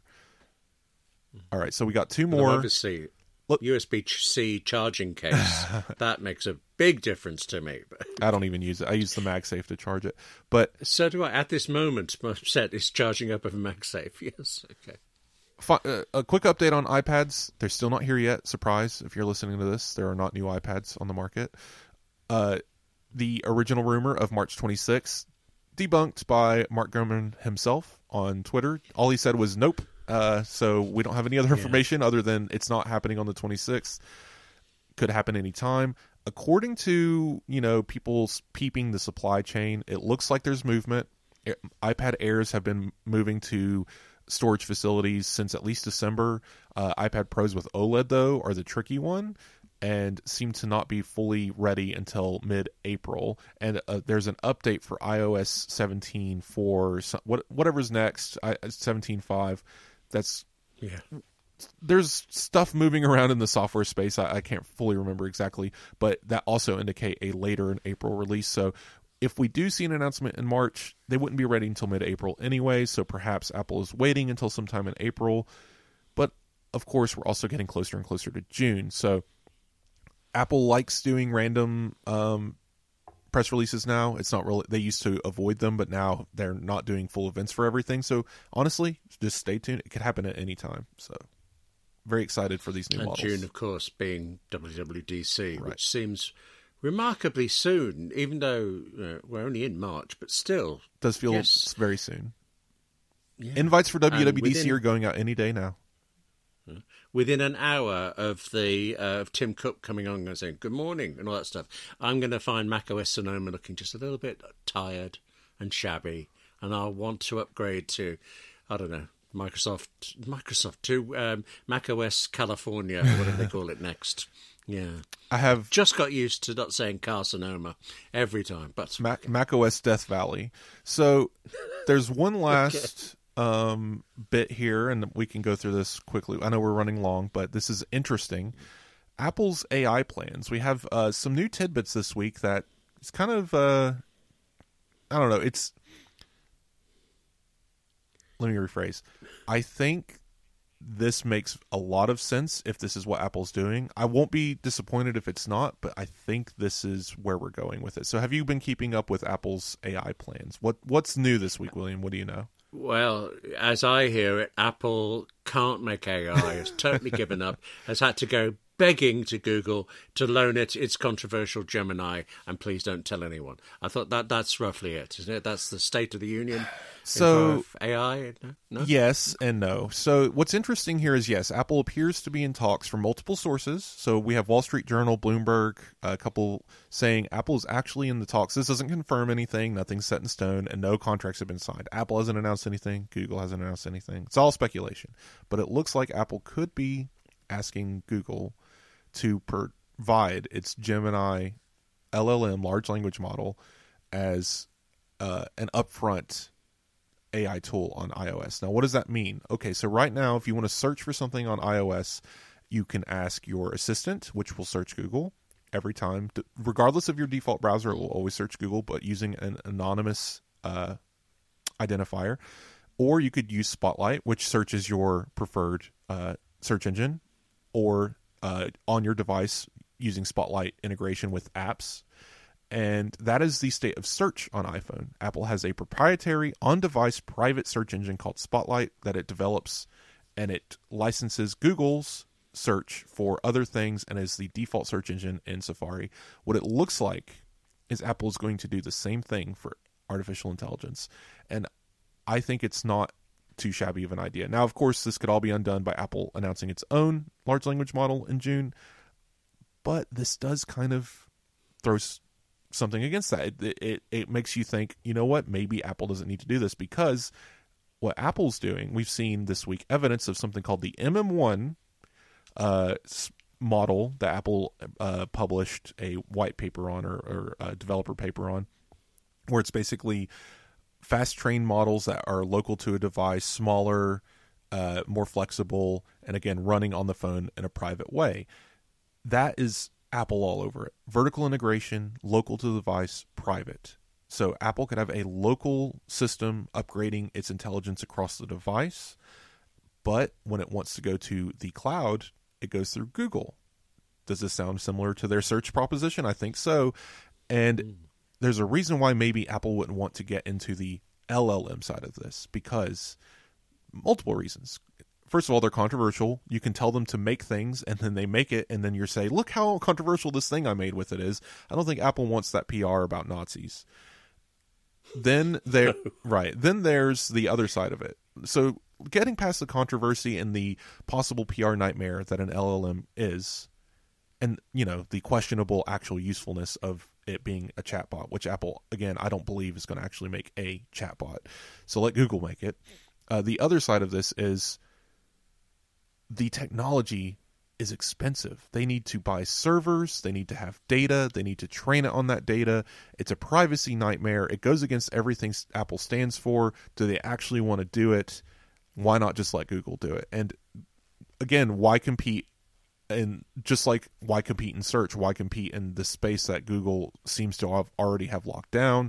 All right, so we got two
But
more.
obviously,
Look-
U S B C charging case, that makes a big difference to me.
I don't even use it. I use the MagSafe to charge it. But
So do I. At this moment, my set is charging up of a MagSafe. Yes, okay.
fi- uh, a quick update on iPads. They're still not here yet. Surprise, if you're listening to this, there are not new iPads on the market. Uh, the original rumor of March twenty-sixth, debunked by Mark Gurman himself on Twitter. All he said was nope. Uh, so we don't have any other information other than it's not happening on the twenty-sixth. Could happen anytime. According to, you know, people peeping the supply chain, it looks like there's movement. Air- iPad Airs have been moving to storage facilities since at least December. Uh, iPad Pros with OLED, though, are the tricky one and seem to not be fully ready until mid-April. And uh, there's an update for iOS seventeen for some, what, whatever's next, I, seventeen point five. That's
Yeah.
there's stuff moving around in the software space. I, I can't fully remember exactly, but that also indicate a later in April release. So if we do see an announcement in March, they wouldn't be ready until mid-April anyway. So perhaps Apple is waiting until sometime in April. But of course, we're also getting closer and closer to June. So Apple likes doing random um, press releases now. It's not really, they used to avoid them, but now they're not doing full events for everything. So honestly, just stay tuned. It could happen at any time. So very excited for these new
And
models.
June, of course, being W W D C,
Right.
which seems remarkably soon, even though uh, we're only in March, but still.
Does feel
Yes.
very soon.
Yeah.
Invites for W W D C
within-
are going out any day now.
Within an hour of the uh, of Tim Cook coming on and saying good morning and all that stuff, I'm going to find macOS Sonoma looking just a little bit tired and shabby, and I'll want to upgrade to, I don't know, Microsoft Microsoft to um, macOS California or whatever they call it next. Yeah,
I have
just got used to not saying Car Sonoma every time, but
Mac, Mac O S Death Valley. So there's one last um, bit here, and we can go through this quickly. I know we're running long, but this is interesting. Apple's A I plans. We have uh, some new tidbits this week that it's kind of, uh, I don't know, it's, let me rephrase. I think this makes a lot of sense if this is what Apple's doing. I won't be disappointed if it's not, but I think this is where we're going with it. So have you been keeping up with Apple's A I plans? What What's new this week, William? What do you know?
well, as I hear it, Apple can't make A I, has totally given up, has had to go begging to Google to loan it its controversial Gemini, and please don't tell anyone. I thought that that's roughly it, isn't it? That's the State of the Union.
So-
of A I? No? no?
Yes and no. So what's interesting here is, yes, Apple appears to be in talks from multiple sources. So we have Wall Street Journal, Bloomberg, a couple saying Apple is actually in the talks. This doesn't confirm anything. Nothing's set in stone, and no contracts have been signed. Apple hasn't announced anything. Google hasn't announced anything. It's all speculation. But it looks like Apple could be asking Google to provide its Gemini L L M, large language model, as uh, an upfront A I tool on iOS. Now, what does that mean? Okay, so right now, if you want to search for something on iOS, you can ask your assistant, which will search Google every time. Regardless of your default browser, it will always search Google, but using an anonymous uh, identifier. Or you could use Spotlight, which searches your preferred uh, search engine, or uh, on your device using Spotlight integration with apps. And that is the state of search on iPhone. Apple has a proprietary on-device private search engine called Spotlight that it develops, and it licenses Google's search for other things and is the default search engine in Safari. What it looks like is Apple is going to do the same thing for artificial intelligence. And I think it's not too shabby of an idea. Now, of course, this could all be undone by Apple announcing its own large language model in June, but this does kind of throw something against that. It, it, it makes you think, you know what, maybe Apple doesn't need to do this, because what Apple's doing, we've seen this week evidence of something called the M M one uh, model that Apple uh, published a white paper on, or, or a developer paper on, where it's basically fast trained models that are local to a device, smaller, uh, more flexible, and again, running on the phone in a private way. That is Apple all over it. Vertical integration, local to the device, private. So Apple could have a local system upgrading its intelligence across the device, but when it wants to go to the cloud, it goes through Google. Does this sound similar to their search proposition? I think so. And mm. there's a reason why maybe Apple wouldn't want to get into the L L M side of this, because multiple reasons. First of all, they're controversial. You can tell them to make things, and then they make it, and then you're saying, look how controversial this thing I made with it is. I don't think Apple wants that P R about Nazis. Then there, right. Then there's the other side of it. So getting past the controversy and the possible P R nightmare that an L L M is, and, you know, the questionable actual usefulness of it being a chatbot, which Apple, again, I don't believe is going to actually make a chatbot. So let Google make it. Uh, the other side of this is the technology is expensive. They need to buy servers. They need to have data. They need to train it on that data. It's a privacy nightmare. It goes against everything Apple stands for. Do they actually want to do it? Why not just let Google do it? And again, why compete? And just like why compete in search? Why compete in the space that Google seems to have already have locked down?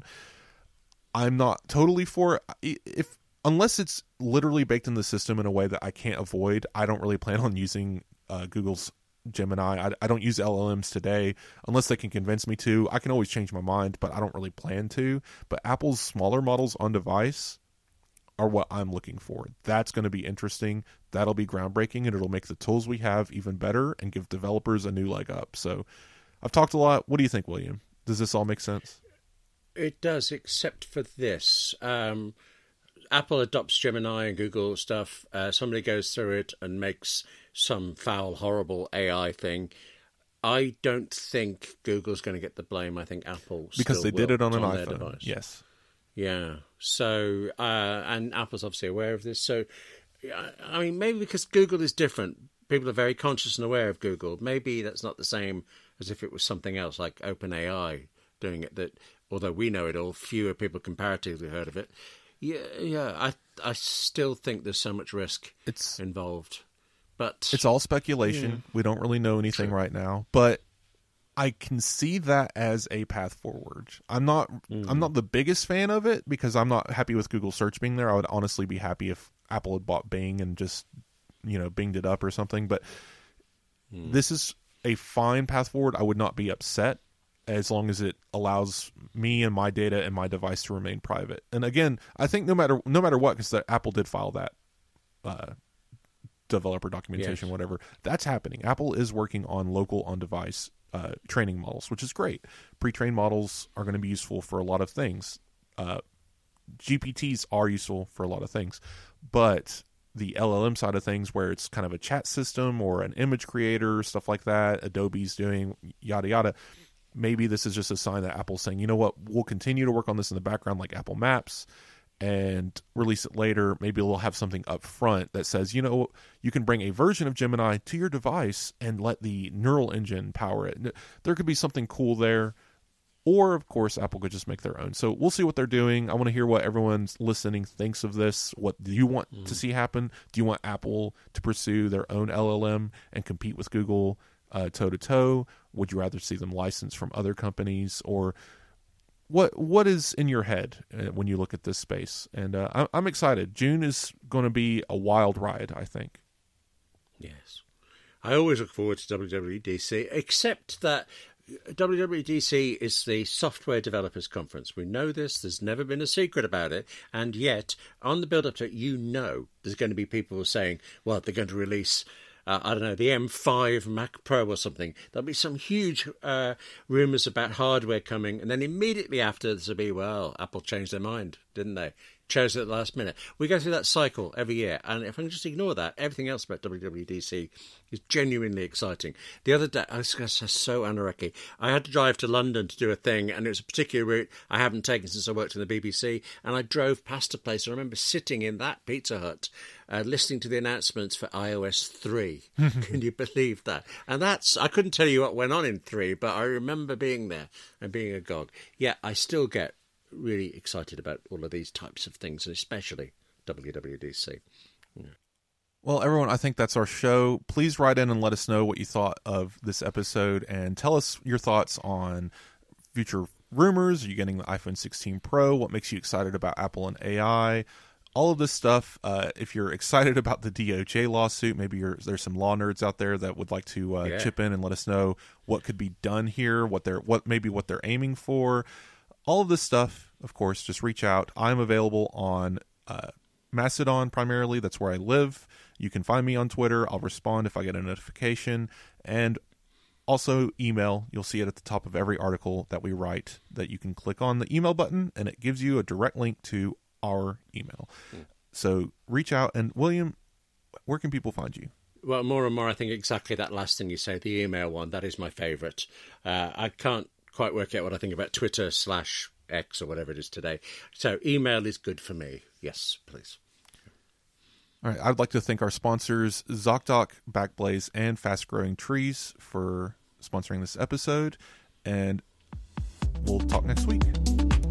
I'm not totally for it. If unless it's literally baked in the system in a way that I can't avoid, I don't really plan on using uh, Google's Gemini. I, I don't use L L Ms today unless they can convince me to. I can always change my mind, but I don't really plan to. But Apple's smaller models on device are what I'm looking for. That's going to be interesting. That'll be groundbreaking, and it'll make the tools we have even better and give developers a new leg up. So I've talked a lot. What do you think, William? Does this all make sense?
It does, except for this. Um, Apple adopts Gemini and Google stuff. Uh, somebody goes through it and makes some foul, horrible A I thing. I don't think Google's going to get the blame. I think Apple
because they
will
did it on an
on
iPhone.
Device.
Yes.
Yeah. So, uh, and Apple's obviously aware of this. So, I mean, maybe because Google is different, people are very conscious and aware of Google. Maybe that's not the same as if it was something else like OpenAI doing it. That although we know it all, fewer people comparatively heard of it. Yeah, yeah. I I still think there's so much risk
it's,
involved. But
it's all speculation. Yeah. We don't really know anything True. right now, but I can see that as a path forward. I'm not mm. I'm not the biggest fan of it because I'm not happy with Google search being there. I would honestly be happy if Apple had bought Bing and just, you know, Binged it up or something, but mm. this is a fine path forward. I would not be upset as long as it allows me and my data and my device to remain private. And again, I think no matter no matter what, because Apple did file that uh, developer documentation, yes. whatever, that's happening. Apple is working on local on-device uh, training models, which is great. Pre-trained models are going to be useful for a lot of things. Uh, G P Ts are useful for a lot of things, but the L L M side of things, where it's kind of a chat system or an image creator, stuff like that, Adobe's doing, yada yada. Maybe this is just a sign that Apple's saying, you know what, we'll continue to work on this in the background like Apple Maps and release it later. Maybe we'll have something up front that says, you know, you can bring a version of Gemini to your device and let the neural engine power it. There could be something cool there. Or, of course, Apple could just make their own. So we'll see what they're doing. I want to hear what everyone's listening thinks of this. What do you want mm. to see happen? Do you want Apple to pursue their own L L M and compete with Google uh, toe-to-toe? Would you rather see them licensed from other companies? Or what? what is in your head uh, when you look at this space? And uh, I'm, I'm excited. June is going to be a wild ride, I think.
Yes. I always look forward to W W D C, except that W W D C is the Software Developers Conference. We know this. There's never been a secret about it. And yet, on the build-up to it, you know there's going to be people saying, well, they're going to release uh, I don't know, the M five Mac Pro or something. There'll be some huge uh, rumours about hardware coming, and then immediately after this will be, well, Apple changed their mind, didn't they? Chose it at the last minute. We go through that cycle every year, and if I can just ignore that, everything else about W W D C is genuinely exciting. The other day, I was going to say so anoraki. I had to drive to London to do a thing, and it was a particular route I haven't taken since I worked in the B B C, and I drove past a place, and I remember sitting in that Pizza Hut, uh, listening to the announcements for i O S three. Can you believe that? And that's, I couldn't tell you what went on in three, but I remember being there and being agog. Yeah, I still get really excited about all of these types of things, and especially W W D C. Yeah.
Well, everyone, I think that's our show. Please write in and let us know what you thought of this episode, and tell us your thoughts on future rumors. Are you getting the iPhone sixteen Pro? What makes you excited about Apple and A I? All of this stuff. Uh, if you're excited about the D O J lawsuit, maybe you're, there's some law nerds out there that would like to uh, yeah. chip in and let us know what could be done here, what they're what maybe what they're aiming for. All of this stuff, of course, just reach out. I'm available on uh, Mastodon primarily. That's where I live. You can find me on Twitter. I'll respond if I get a notification. And also email. You'll see it at the top of every article that we write, that you can click on the email button, and it gives you a direct link to our email. Mm. So reach out. And William, where can people find you?
Well, more and more, I think exactly that last thing you say, the email one, that is my favourite. Uh, I can't quite work out what I think about Twitter slash X or whatever it is today. So email is good for me. Yes, please.
All right. I'd like to thank our sponsors, ZocDoc, Backblaze, and Fast Growing Trees for sponsoring this episode. And we'll talk next week.